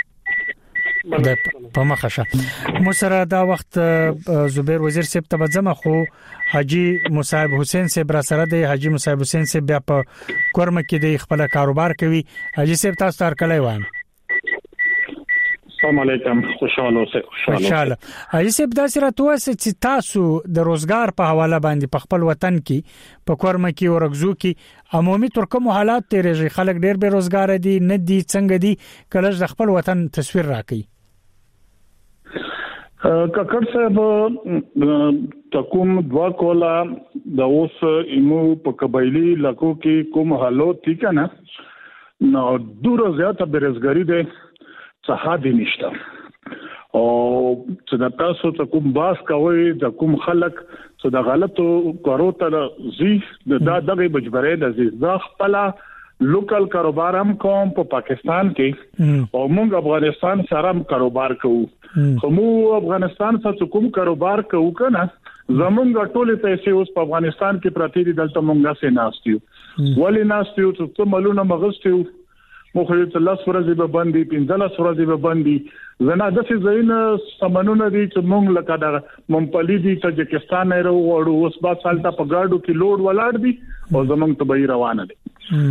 په مخه مسره دا وخت زبیر وزیر سیب ته بځم خو حاجی مصعب حسین سیب را سره دی حاجی مصعب حسین سیب بیا په کورم کې د خپل کاروبار کوي حاجی سیب تاسو تر کله وایم السلام علیکم خوشاله حاجی سیب دا سره توسه چې تاسو د روزګار په حواله باندې په خپل وطن کې په کورم کې ورغزو کې عمومي تر کوم حالات تیرېږي خلک ډېر به روزګار دي نه دي څنګه دي کله د خپل وطن تصویر راکړي ککړ صاحب تکوم دوا کولا د اوس ایمو په قبایلی لکو کې کوم حالات دي کنه نو دور زیاته بیروزګاری ده څه دي نشته او چې د تاسو ته کوم باس کوي د کوم خلک چې د غلطو کارو ته زی د دغه مجبورې د زیات خپل لوکل کاروبار هم کوم په پاکستان کې او موږ افغانستان سره هم کاروبار کوو خو موږ افغانستان سره کوم کاروبار کوو کنه زمونږ ټولې پیسې اوس په افغانستان کې پراتی دي دلته موږ سه ناستیو ولی ناستیو چې ملونه مغستیو مخ یې الله ورځې به باندې 15 ورځې به باندې زنا د څه زین سمنونه دي چې موږ لکه د ممپلی دي تاجکستان نه وروړو اوس با سالته په گاډو کې لوډ ولاړ دي او زمونږ ته به روانه دي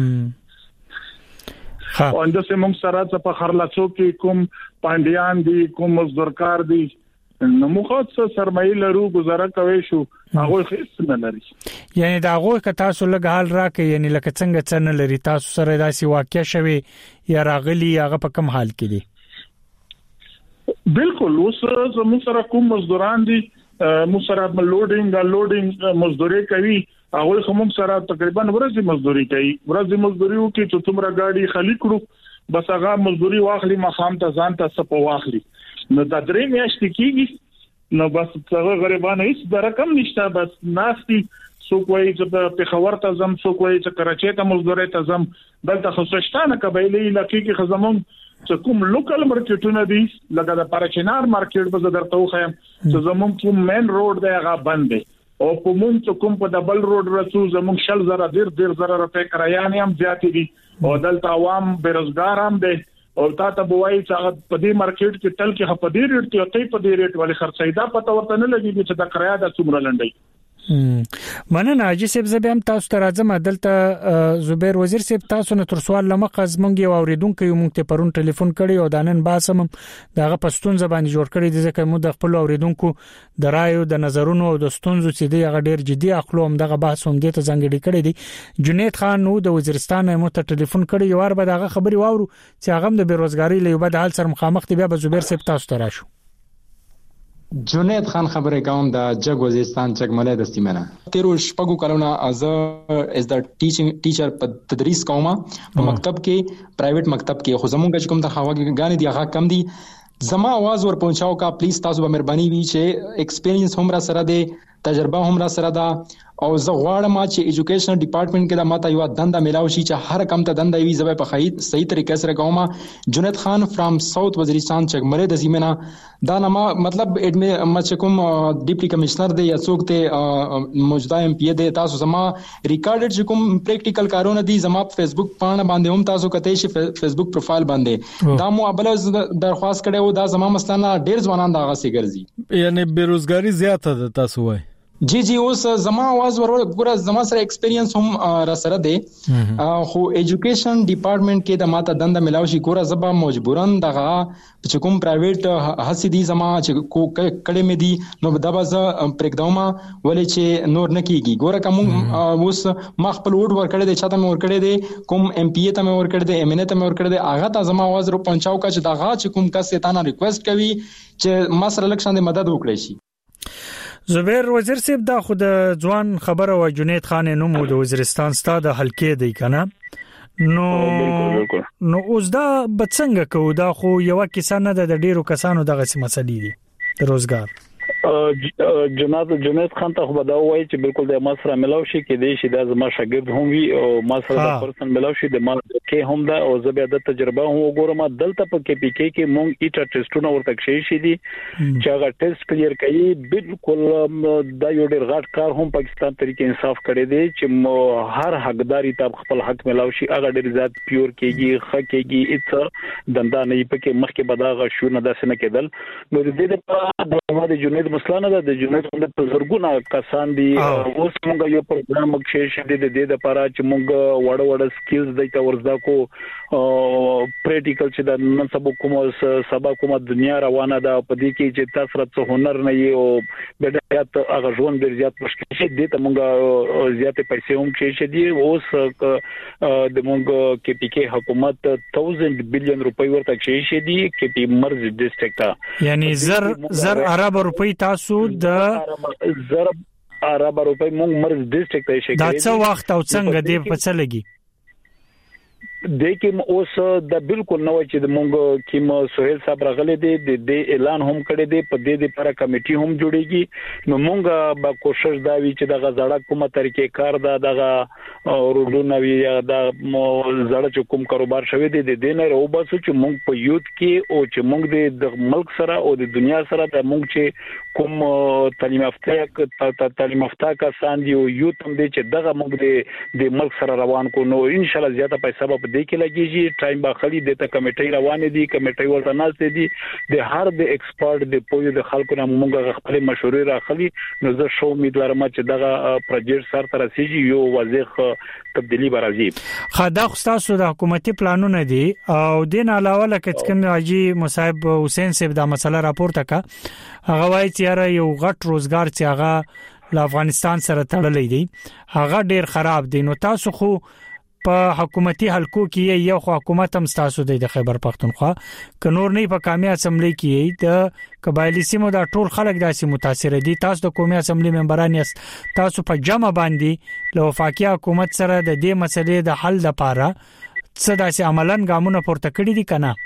او اندسه موږ سره په خرلاڅو کې کوم پاندیان دي کوم مزدورکار دي نو موږ څه سرمایه لرو گزاره کوي شو هغه هیڅ نه لري یعنی دا هغه که تاسو لږ حال راکې یعنی لکه څنګه څنګه لري تاسو سره داسې واقع شوي یا راغلي هغه په کوم حال کې دي بالکل اوس زموږ سره کوم مزدوران دي موږ سره لوډینګ مزدوري کوي هغه کوم سره تقریبا ورځي مزدوري کوي ورځي مزدوري وکي چې څومره گاډي خالی کړو بس هغه مزدوري واخلي مخام ته ځان ته سپو واخلي نو دا درې میاشتې کېږي نو بس څنګه غریبانه هیڅ د رقم نشته بس ناستي څوک وایي چې په خبر ته زم څوک وایي چې کراچۍ ته مزدوري ته زم دلته خصوصتانه قبایلی علاقې کې خزمون چې کوم لوکل مارکیټونه دي لکه د پارچینار مارکیټ په درته وخایم چې زمون کوم مین روډ دی هغه بند دی او په مونږ چې کوم په ډبل روډ رسو زمون شل زره ډیر زره روپے کرایانه هم زیاتې دي او دلته عوام بیروزګار هم دي او تاسو بوایي چې په دې مارکیټ کې تل کې په دې ریټ کې په دې ریټ ولې خرڅیدا پته ورته نه لګي چې د کرایه د څومره لنډي مننه حاجی صاحب زبیم تاسو ته راځم دلته زبیر وزیر صاحب تاسو نه تر سوال لمقز مونږ یو اوریدونکو مونږ ته پرون ټلیفون کړی او دانن باسم دغه پښتون زبان جوړ کړی د ځکه مو د خپل اوریدونکو د رایو د نظرونو او د ستونزو چې دی هغه ډیر جدي اخلوم دغه بحث هم د ته ځنګړي کړی دی جنید خان نو د وزیرستان مو ته ټلیفون کړی یو ور به دغه خبري واورو چې هغه د بیروزګاری له بد حال سره مخامخ دی بیا به زبیر صاحب تاسو ته راشو جنید خان خبره کوم د جګ وزیرستان چګملې د سیمنه تیرو شپږو کلونه از د ټیچر په تدریس کومه په مکتب کې پرایویټ مکتب کې خو زمونږ کوم ته خواږه دی هغه کم دي زما आवाज ور پہنچاو کا پلیز تاسو به مهرباني وي چې ایکسپیرینس هم را سره دی تجربه هم را سره ده او زه غواړم چې ایجوکیشن ډپارټمنټ کې د ماته یو دنده ملاوي شي چې هر کم ته دنده وي زبې په صحیح طریقې سره کومه جنید خان فرام ساوث وزیرستان چګملې د سیمنا دا نما مطلب مچکم ډیپټي کمشنر دی یا څوک ته موجوده ام پی دی تاسو زما ریکارډډ چې کوم پریکټیکل کارونه دي زما په فیسبوک باندې باندې هم تاسو کته شي فیسبوک پروفایل باندې دا مو ابل درخواست کړو دا زما مستانه ډیر ځوانان دا غسي ګرځي یعنی بیروزګاری زیاته ده تاسو وای جی اوس زما आवाज ورګره زما سره ایکسپیرینس هم را سره دی خو ایجوکیشن ډپارټمنټ کې د ماته دنده ملاوي شي ګوره زبا مجبورن دغه چې کوم پرایویټ هڅې دي زما چې کړه مې دي نو دا باز پرېږدوم ولې چې نور نه کیږي ګوره کوم اوس ما خپل ووټ ورکړی دی چاته مې ورکړی دی کوم ام پی ای ته مې ورکړی دی ام ان ای ته مې ورکړی دی هغه ته زما आवाज رو پہنچاو کا چې دغه چې کوم کس ته نه ریکوست کوي چې ما سره لکه شاندې مدد وکړي شي زبیر وزیر صاحب دا خود ځوان خبره و جنید خان نوم د وزیرستان ستاده حلقې دی کنه نو اوس دا بڅنګ کو دا خو یو کیسه نه د ډیرو کسانو دغه مسلې دي د روزګار جناب جنید خان ته خو دا وایي چې بالکل د ماسره ملاو شي کې دی چې دا زما شاګرد هم وي او ما سره د پرسن ملاو شي د ما کې هم دا او زبې د تجربه هم وګورم دلته په کې پی کې کې مونږ ایټ ټیسټونه ورته شي دي چې هغه ټیسټ کلیر کړي بالکل دا یو ډېر غټ کار هم پاکستان طریقې انصاف کړي دي چې هر حقداري ته خپل حق ملاو شي هغه ډېر زیات پیور کېږي خه کېږي اڅ دنده نه پکې مخکې بداغه شو نه داسنه کېدل نو د دې په د جنید مسلانه د جنت د زرګونه کسان دي اوس موږ یو پروګرام کې شته د دې لپاره چې موږ وړ سکلز د ورزدا کو پریکټیکل چې د نن سبا کومه دنیا روانه ده په دې کې چې تاسو راته هنر نه یو د حیات هغه ژوند ډیر زیات مشکل شي دي ته موږ زیاتې پیسې هم کې دي اوس د موږ کې پی کې حکومت 1000 بلین روپۍ ورته کې دي کې پی مرز ډیسټریکټ یعنی زر عرب روپۍ تاسو د زر عرب روپۍ موږ مرز ډیسټریکټ ته شي دا څو وخت او څنګه دی په څه لګي د کوم اوس د بالکل نو چې د مونږ کیم سہیل صاحب راغلي دي د اعلان هم کړی دی په دې لپاره کمیټي هم جوړیږي نو مونږ به کوشش دا وی چې د غزړه کومه طریقې کار دغه روډونه وی د زړه کوم کاروبار شوی دی د دې نه راو باسو چې مونږ په یوت کې او چې مونږ د ملک سره او د دنیا سره د مونږ چې کوم تعلیم یافته کسان دی او یوت هم دی چې دغه مونږ د ملک سره روان کو نو ان شاء الله زیاته پیسې به دې کې لګیږي ټایم به خالي د ته کمیټې روانې دي کمیټې ورته ناشته دي د هر د ایکسپرت د پوی د خلکو نه موږ خپل مشورې راخلي نو زه شو امیدوارم چې دغه پروجیکټ سره تر رسیږي یو واضح تبدیلی برازي خدا خصاصو د حکومتي پلانونه دي او دین علاوه لکه کوم حاجی مصعب حسین صاحب دا مسله راپورته کا هغه وایي چې یو غټ روزګار چې هغه له افغانستان سره تړلې دي هغه ډیر خراب دي نو تاسو خو په حکومتي حلقو کې یو حکومت هم تاسو د خیبر پختونخوا ک نور نه په قومي اسمبلی کې د قبایلی سیمو د ټول خلک داسې متاثر دي تاسو د قومي اسمبلی ممبران یاست تاسو په جمع باندې له وفاقي حکومت سره د دې مسلې د حل لپاره څه داسې عملاً ګامونه پورته کړی دي کنه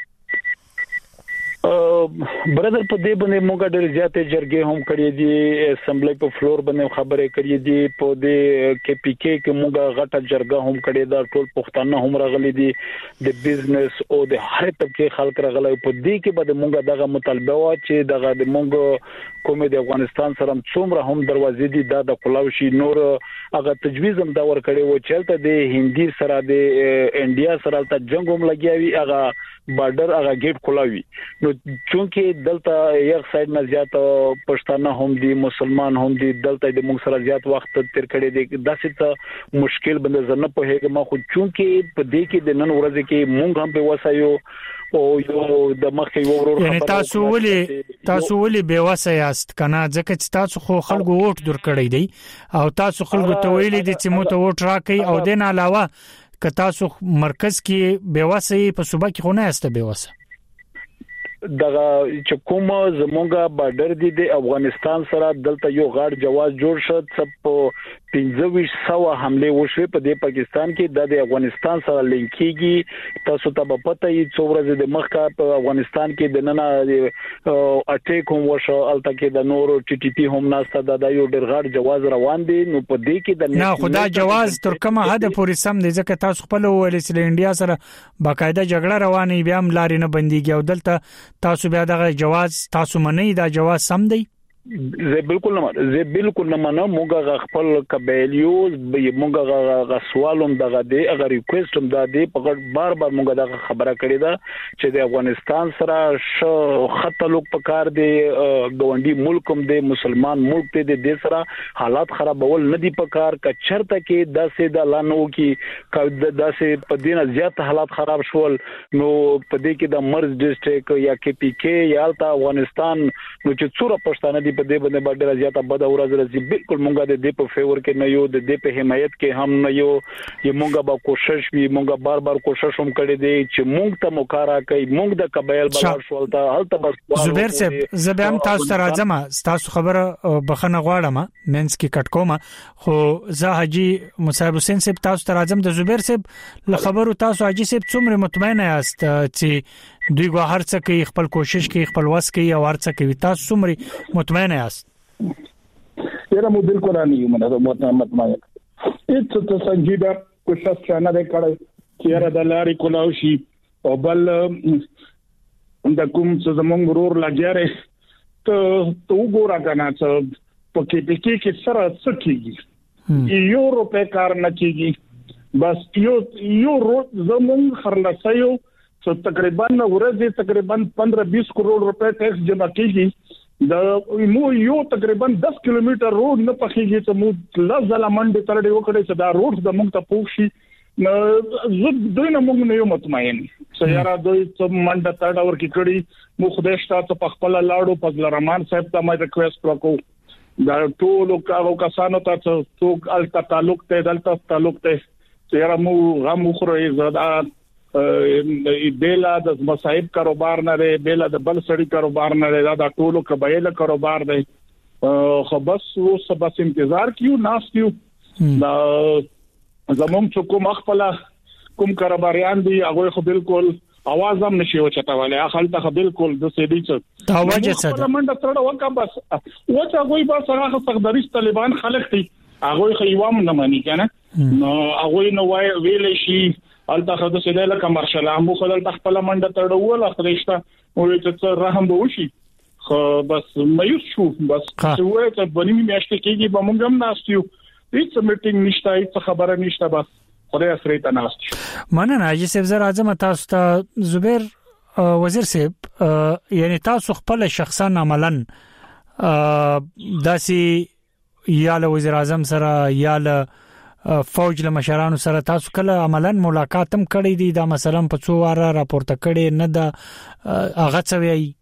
برادر په دې باندې موږ ډېر زیاتې جرګې هم کړې دي اسمبلی په فلور باندې خبرې کړې دي په دې کې پی کې کې موږ غټه جرګه هم کړې ده ټول پښتانه هم راغلي دي د بزنس او د هر طبقه خلک راغلي په دې کې به موږ دغه مطالبه وا چې دغه د موږ کومه د افغانستان سره څومره هم دروازې دي د کلاوشي نور هغه تجویز هم دا ور کړی و چې ته د هندي سره د انډیا سره ته جنگ هم لګیاوي هغه بارډر هغه گیټ کولاوي نو چونکه دلته یو سایډ نه زیات پښتانه هم دي مسلمان هم دي دلته د موږ سره زیات وخت تیر کړی دي داسې ته مشکل بند زنه په هغه ما خو چونکه په دې کې د نن ورځ کې موږ هم په وسایو او یو د مخې ورور یعنی تاسو ولې بیواسه یاست کنه ځکه چې تاسو خو خلکو ووټ در کړی دی او تاسو خلکو ته ویلي دي چې مو ته ووټ راکړي او دین علاوه که تاسو مرکز کې بیواسه په صوبه کې خو نه یاست بیواسه دغه چې کوم زمونږه بارډر دي د افغانستان سره دلته یو غاړ جواز جوړ شو چې 2500 حمله وشوه په د پاکستان کې د افغانستان سره لینکيږي تاسو ته په پته یي څو ورځې د مخکا په افغانستان کې د نن اټیک هم وشو الته کې د نورو ټي ټي پی هم ناسته د یو ډېر غاړ جواز روان دي نو په دې کې د نه خدا جواز تر کومه حد پورې سم دي ځکه تاسو خپل ولې چې انډیا سره باقاعده جګړه روانه بیا هم لارې نه بنديږي او دلته تاسو بیا دغه جواز تاسو منئ دا جواز سم دی زه بالکل نه منم موږ خپل قبایلیو موږ سوالوم دغه دی هغه ریکوست هم د په بار موږ دغه خبره کړې ده چې د افغانستان سره خطلوک پکار دی ګوندی ملک هم دی مسلمان ملک دی د سره حالات خرابول نه دی پکار ک چرته کې داسې د لانو کې داسې په دینه زیات حالات خراب شول نو په دې کې د مرز ډیسټریکټ یا کې پی کې یا افغانستان نو چې څوره پښتانه په دې باندې ډېر زیاته بد ورځ راځي بالکل مونږه د دې په فیور کې نه یو د دې په حمایت کې هم نه یو مونږه به کوشش وی مونږه بار کوشش هم کړې دي چې مونږ ته مکارا کوي مونږ د قبایل بلار شولته هلته بس زبیر صاحب زبیم تاسو ته راځم تاسو خبره بخنه غواړم مینس کې کټ کوم خو زه حاجی مصعب حسین صاحب تاسو ته راځم د زبیر صاحب له خبرو تاسو حاجی صاحب څومره مطمئن یاست چې دوی غو هر څه کوي خپل کوشش کوي خپل واس کوي او هر څه کوي تاسو څومره مطمئن یاست یره مو بالکل نه یم نه مطمئن هیڅ څه سنجیده کوشش نه وکړي چې را د لارې کولاوشي او بل د کوم څه زمونږ ورور لګیاره ته وګورا کنه چې په کې کې سره څه کیږي یو روپے کار نه کیږي بس یو زمونږ خرلاسایو څو تقریبا ورځې 15-20 کروڑ روپے ټیکس جمع کیږي د مو یو تقریبا 10 کیلومتر روډ نه پخېږي چې مو لزله منډه تر دې وکړي چې دا روډ د موږ ته پوښي نو دوی نه موږ نه یو مطمئن سیاره دوی څه منډه تر اور کې کړي مو خدای شته په خپل لاړو فضل الرحمن صاحب ته مې ریکوست وکړو دا ټول کسانو ته څوک الته تعلق ته دلته تعلق ته سیاره مو غم خوري زدا بیلا د مصائب کاروبار نه دی بیلا د بل سړی کاروبار نه دی دا ټولو قبایل کاروبار دی خو بس اوس بس انتظار کیو ناس کیو دا زموږ کوم خپل کوم کاروباریان دي هغه خو بالکل आवाज هم نشي وچتاواله اخل ته بالکل د سېدی څه دا وجه څه ده منډه تر وکا بس وڅ هغه بس هغه صدري طالبان خلک دي هغه خیوام نه مانی کنه نو هغه نو ویل شي الته خدای سیده لکه مارشال امو خدای خپل منډه تړول اخرشته وې چې رحم به وشي خو بس مایوس شو بس څه ته بنې میاشتې کېږي به موږ هم ناستیو هیڅ میټینګ نشته هیڅ خبره نشته بس خدای سره ته ناست مننه حاجی صاحب زه راځم تاسو ته زبیر وزیر صاحب یعنی تاسو خپل شخصا عملاً داسي یا له وزیر اعظم سره یا له فوج له مشرانو سره تاسو کله عملاً ملاقات هم کړی دي دا مثلا په څو واره راپورته کړي نه دا هغه څه وی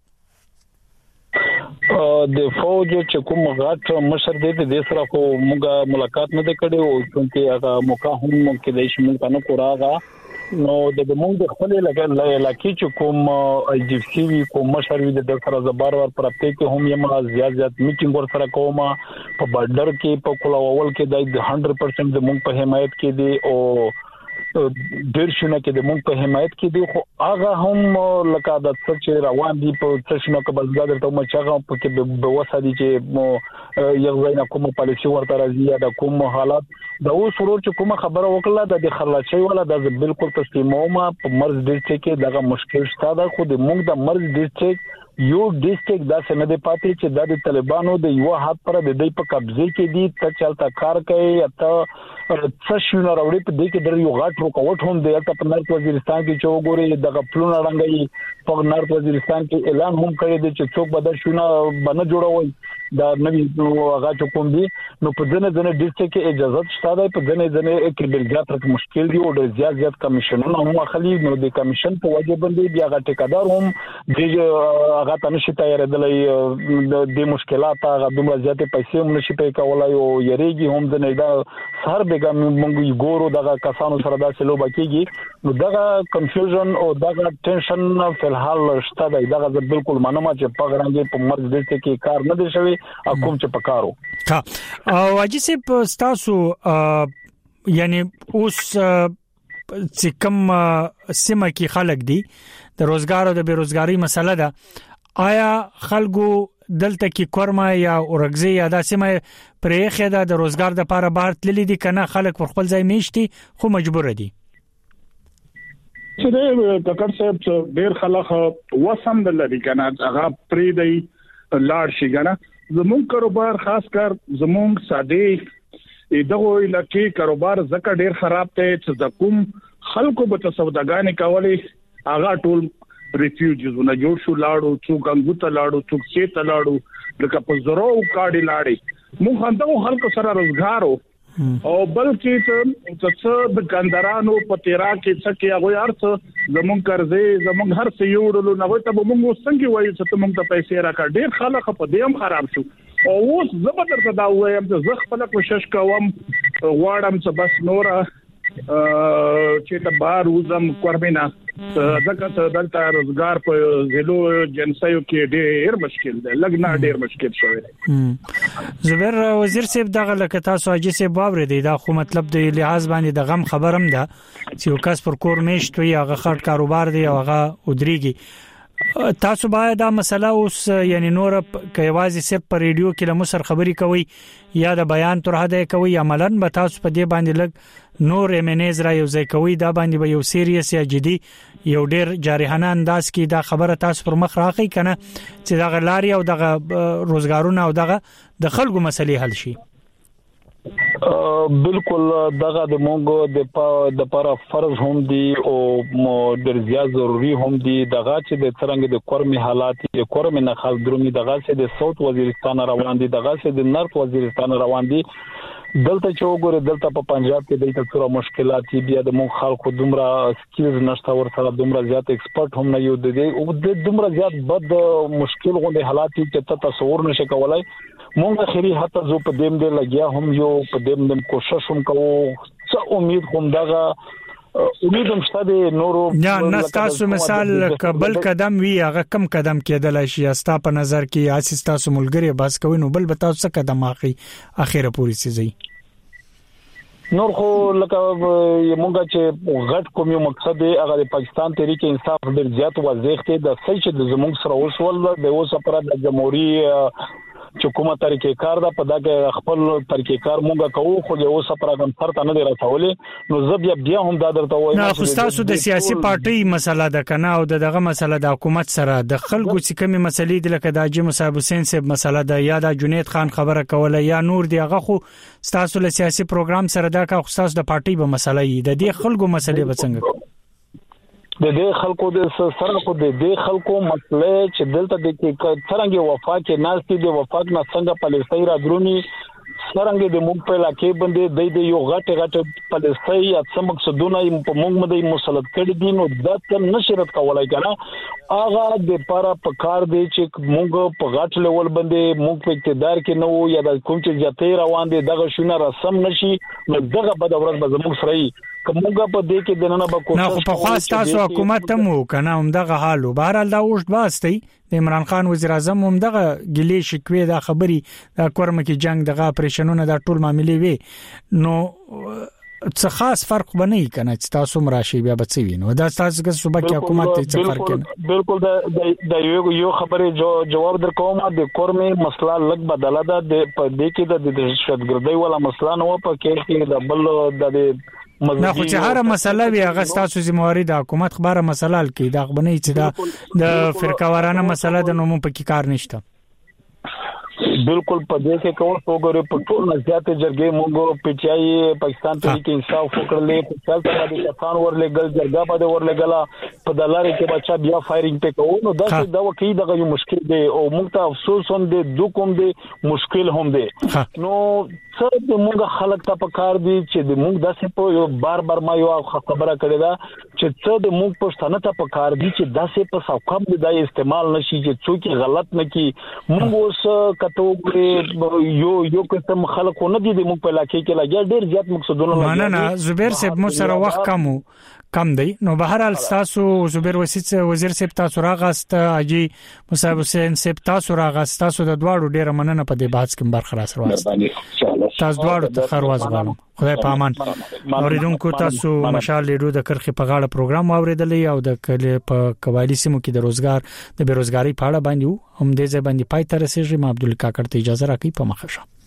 د فوج چې کوم غاټ مشر دی د سره خو موږ ملاقات نه کړی او چې هغه موقع هم کې د شمول کنه کوراغه نو د موږ خپل لکه چې کوم ای ډی سی وی کوم مشر وی د سره زبر ور پرته کې هم یم زیات میټینګ ور سره کومه په بارډر کې په کولاول کې د 100% د موږ په حمایت کې دی او ډیر شنه کې د موږ په حمایت کې دی خو هغه هم لکه د څه روان دي په څه شنه کبل زاده ته مچغه په کې به وسادي چې یو ځای نه کومه پالیسي ورته راځي دا کوم حالات د اوس ورو چې کومه خبره وکړه د خرلاچي ولا د بالکل تسلیمومه په مرز ډیسټریکټ کې دغه مشکل شته دا خو د موږ د مرز ډیسټریکټ یو ډیسټریکټ دا سند پاتې چې د طالبانو د یو حد پر د دې په قبضه کې دي ته چلتا کار کوي اته څه شنو راوړي په دې کې در یو غاټ رکوټ هم دی ته په نارت وزیرستان کې چې وګوري د غپلون رنګي په نارت وزیرستان کې اعلان هم کړی دی چې څوک بدل شونه بنه جوړوي دا نوی هغه چوکوم دي نو په ځنه ډیسټریکټ کې اجازه شته دی په ځنه کې بلګات مشکل دی او د زیات کمیشنونه هم اخلي نو د کمیشن په وجه باندې بیا غا ټیکادار هم د هغه ته نشي تیارېدلې د مشکلات هغه دومره زیاتې پیسې هم نشي پې کولای او یریږي هم د نه دا سر بیګا مونږ ګورو دغه کسانو سره دا سلو بکیږي نو دغه کنفیوژن او دغه ټینشن فلحال شته دی دغه بالکل منما چې په غرانګي په مرز دې کې کار نه دی شوی کوم چې پکارو ها او اجي سي تاسو یعنی اوس چې کوم سیمه کې خلک دي د روزګار او د بیروزګاری مسله ده آیا خلکو دلته کې کورما یا اورګزي یا د سیمه پرې خېدا د روزګار د لپاره بهر تللی دي کنه خلک پر خپل ځای میشتي خو مجبور دي چې د ککړ صاحب ډیر خلک وسم دلري کنه هغه پرې دی لاړ شي کنه زموږ کاروبار خاص کر زموږ ساده دغه علاقې کاروبار زکه ډیر خراب دی چې د کوم خلکو به تصودګانی کولې هغه ټول ریفیوجیزونه جوړ شو لاړو څوک انګوته لاړو څوک سیته لاړو لکه په زرو کاډي لاړې موږ هم دغه خلکو سره روزګارو او بلکې څه د ګندرانو په تیرا کې څه کې هغه ارڅ زمون قرضې زمون هر څه یوړلو نو ته موږ څنګه وایو چې موږ ته پیسې راکړ ډیر خلک په دې هم خراب شو او اوس زبردست دا وایم چې زه خپل کوشش کوم غواړم چې بس نور چې ته بار وزم کوربینا ځکه ته دلته روزګار په زلو جنسایو کې ډېر مشکل دی لګنا ډېر مشکل شوی دی زبیر وزیر صاحب دغه لکه تاسو اجي صاحب باور دی دا خو مطلب د لحاظ باندې د غم خبرم ده چې یو کس پر کور میشت وي هغه خرڅ کاروبار دی هغه ودرېږي تاسو باید دا مسله اوس یعنی نور کایوازي صرف په ریډیو کې له مصر خبري کوي یا د بیان تر حد کوي عملاً به تاسو په دې باندې لګ نور امنیز را یو ځای کوي دا باندې به یو سیریس یا جدي یو ډیر جارحانه انداز کې دا خبره تاسو پر مخ راخی کنه چې دا غلاري او د روزګارونه او دغه د خلکو مسلې حل شي بالکل دغه د مونږ د پر فرض هم دي او د زیات ضروری هم دي دغه چې د څنګه د کورمي حالات د کورمي نه خل درومي دغه چې د ساوث وزیرستان روان دي دغه چې د نارث وزیرستان روان دي دلته چې وګوره دلته په پنجاب کې د ټکر مشکلات دي د مونږ خلکو دومره سکیلز نشته ورسره دومره زیات ایکسپرت هم نه یو د دومره زیات بد مشکل غوډه حالات چې ته تصور نشې کولای مونږ اخري حتی زه په دیم دې لګیا هم یو په دیم کوشش هم کوو څه امید هم دغه امید هم شته نورو یا نستاسو مثال قبل قدم وی هغه کم قدم کېدل شي استا په نظر کې اساس تاسو ملګری بس کوي نو بل بتاو څه قدم اخی اخیره پوری سي نور خو لکه مونږ چې غټ کوم یو مقصد دی هغه د پاکستان تحریک انصاف ډیر زیات واضح دی د صحیح چې د زموږ سره اوسول د اوس پر د جمهوریت حکومت طریقې کار دا په دغه خپل طریقې کار مونږه کوو خو د اوس پر کوم تر نه راځولې نو زه بیا هم دا درته وایم نه خو تاسو د سیاسي پارټي مسله ده کنه او دغه مسله د حکومت سره د خلکو چې کومه مسلې د لکه د حاجی مصعب حسین صاحب مسله ده یا د جنید خان خبره کوله یا نور دی هغه خو تاسو له سیاسي پروګرام سره دا کا خو تاسو د پارټي به مسله یې د دې خلکو مسلې به څنګه د دې خلکو د سره کو د دې خلکو مسله چې دلته د څنګه وفا کې ناس دي د وفات نه څنګه پالیسي را درونی څنګه د موږ په علاقې باندې د یو غټ پالیسي یا څه مقصدونه په موږ باندې مسلط کړي دي نو دا څنګه نشرت کولای کنه اغه د پاره په کار دی چې موږ په غټ لیول باندې موږ په اقتدار کې نو یا د کوم چې جته روان دي دغه شونه رسم نشي نو دغه بد ورځ به زموږ سره کومګه په دې کې د نن به کوشش نه په خاص تاسو حکومت هم کنه هم دغه حالو بهرال دا اوښ باستی د عمران خان وزیر اعظم هم دغه ګلې شکوي دا خبري د کورم کې جنگ دغه اپریشنونه د ټول معاملې وي نو څه خاص فرق بنئ کنه چې تاسو مراشي بیا بچوي نو دا تاسو کې صوبه کې حکومت څه فرق نه بالکل د یو خبره جواب درکوم د کورمي مسله لګ بدله ده د دې کې د دهشتګردۍ ولا مسله نو په کې د بل د نه خو چې هر مسله وي هغه تاسو ذمہواری د حکومت خبره مسله لکې دا غبنې چې دا د فرقوارانه مسله د نومو په کې کار نشته بالکل په دې کې کوم وګورئ په ټول نزيات جرګې موږ پچای پاکستان تحریک انصاف وکړلې په څل سره د کسان ورلګل جرګه باندې ورلګلا په دلاري کې بچا بیا فایرینګ په کوو نو دا وکي دغه یو مشکل دی او موږ ته افسوس هم دی دوکوم دی مشکل هم دی نو څه د موږ خلک ته په کار دی چې د موږ داسې په بار ما یو خبره کړې ده چې څه د موږ پښتنه ته په کار دی چې داسې په سوکم د استعمال نشي چې څوک غلط نه کی موږ اوس کته یو قسم خلکو نه دي د موږ په علاقې کې لګیا ډیر زیات مقصدونه نه زبیر صاحب مو سره وخت کم دی نو بهر حال تاسو زبیر وزیر صاحب تاسو راغست اجي مصعب حسین صاحب تاسو راغست تاسو د دواړو ډیره مننه په دې بحث کې برخه راوړل تاسو دواړو ته خرواز غواړم خدای په امان اوریدونکو تاسو مشال لیدو د کرخي په غاړه پروګرام اوریدلې او د کله په قبایلی سیمو کې د روزګار د بیروزګاری په اړه باندې هم دې ځای باندې پای تر رسېږي ما عبدالله کاکړ ته اجازه راکړئ په مخه شه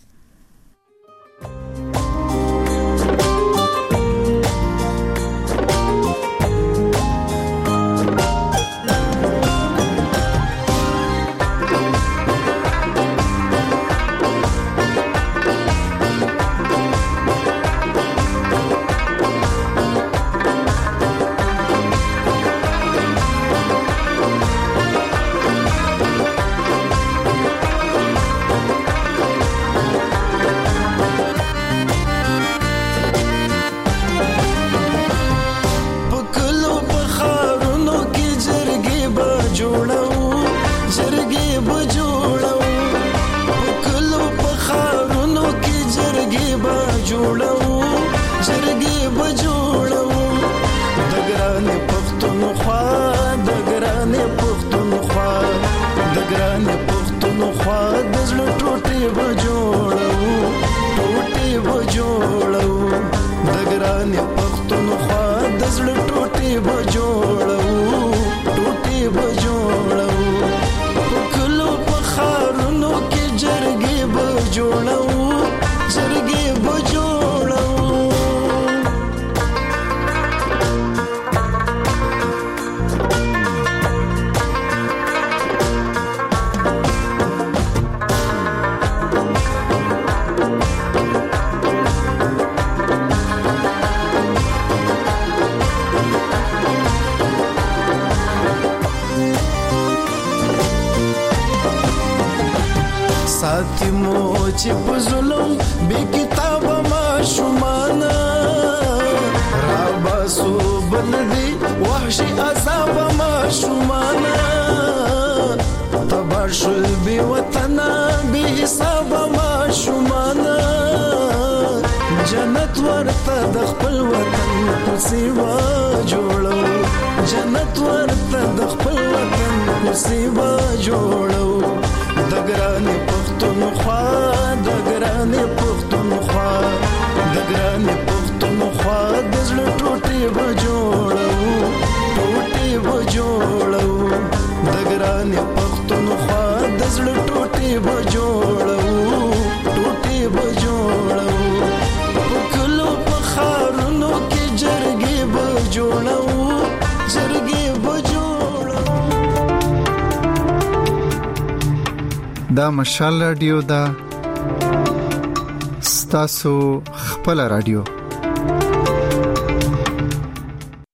یتیمو چې په ظلم بې کتابه ماشومانه راباسو بلدي وحشي عذاب ماشومانه تبار شل بې وطنه بې حسابه ماشومانه جنت ورته د خپل وطن کوڅې وا جوړو جنت ورته د خپل وطن کوڅې وا جوړو د ګرانې پښتونخوا د ګرانې پښتونخوا د ګرانې پښتونخوا د زړه ټوټې به جوړو ټوټې به جوړو د ګرانې پښتونخوا د زړه ټوټې به جوړو ټوټې به جوړو پکلو په خارونو کې جرګې به جوړو جرګې به جوړو. دا مشال رادیو دا ستاسو خپل رادیو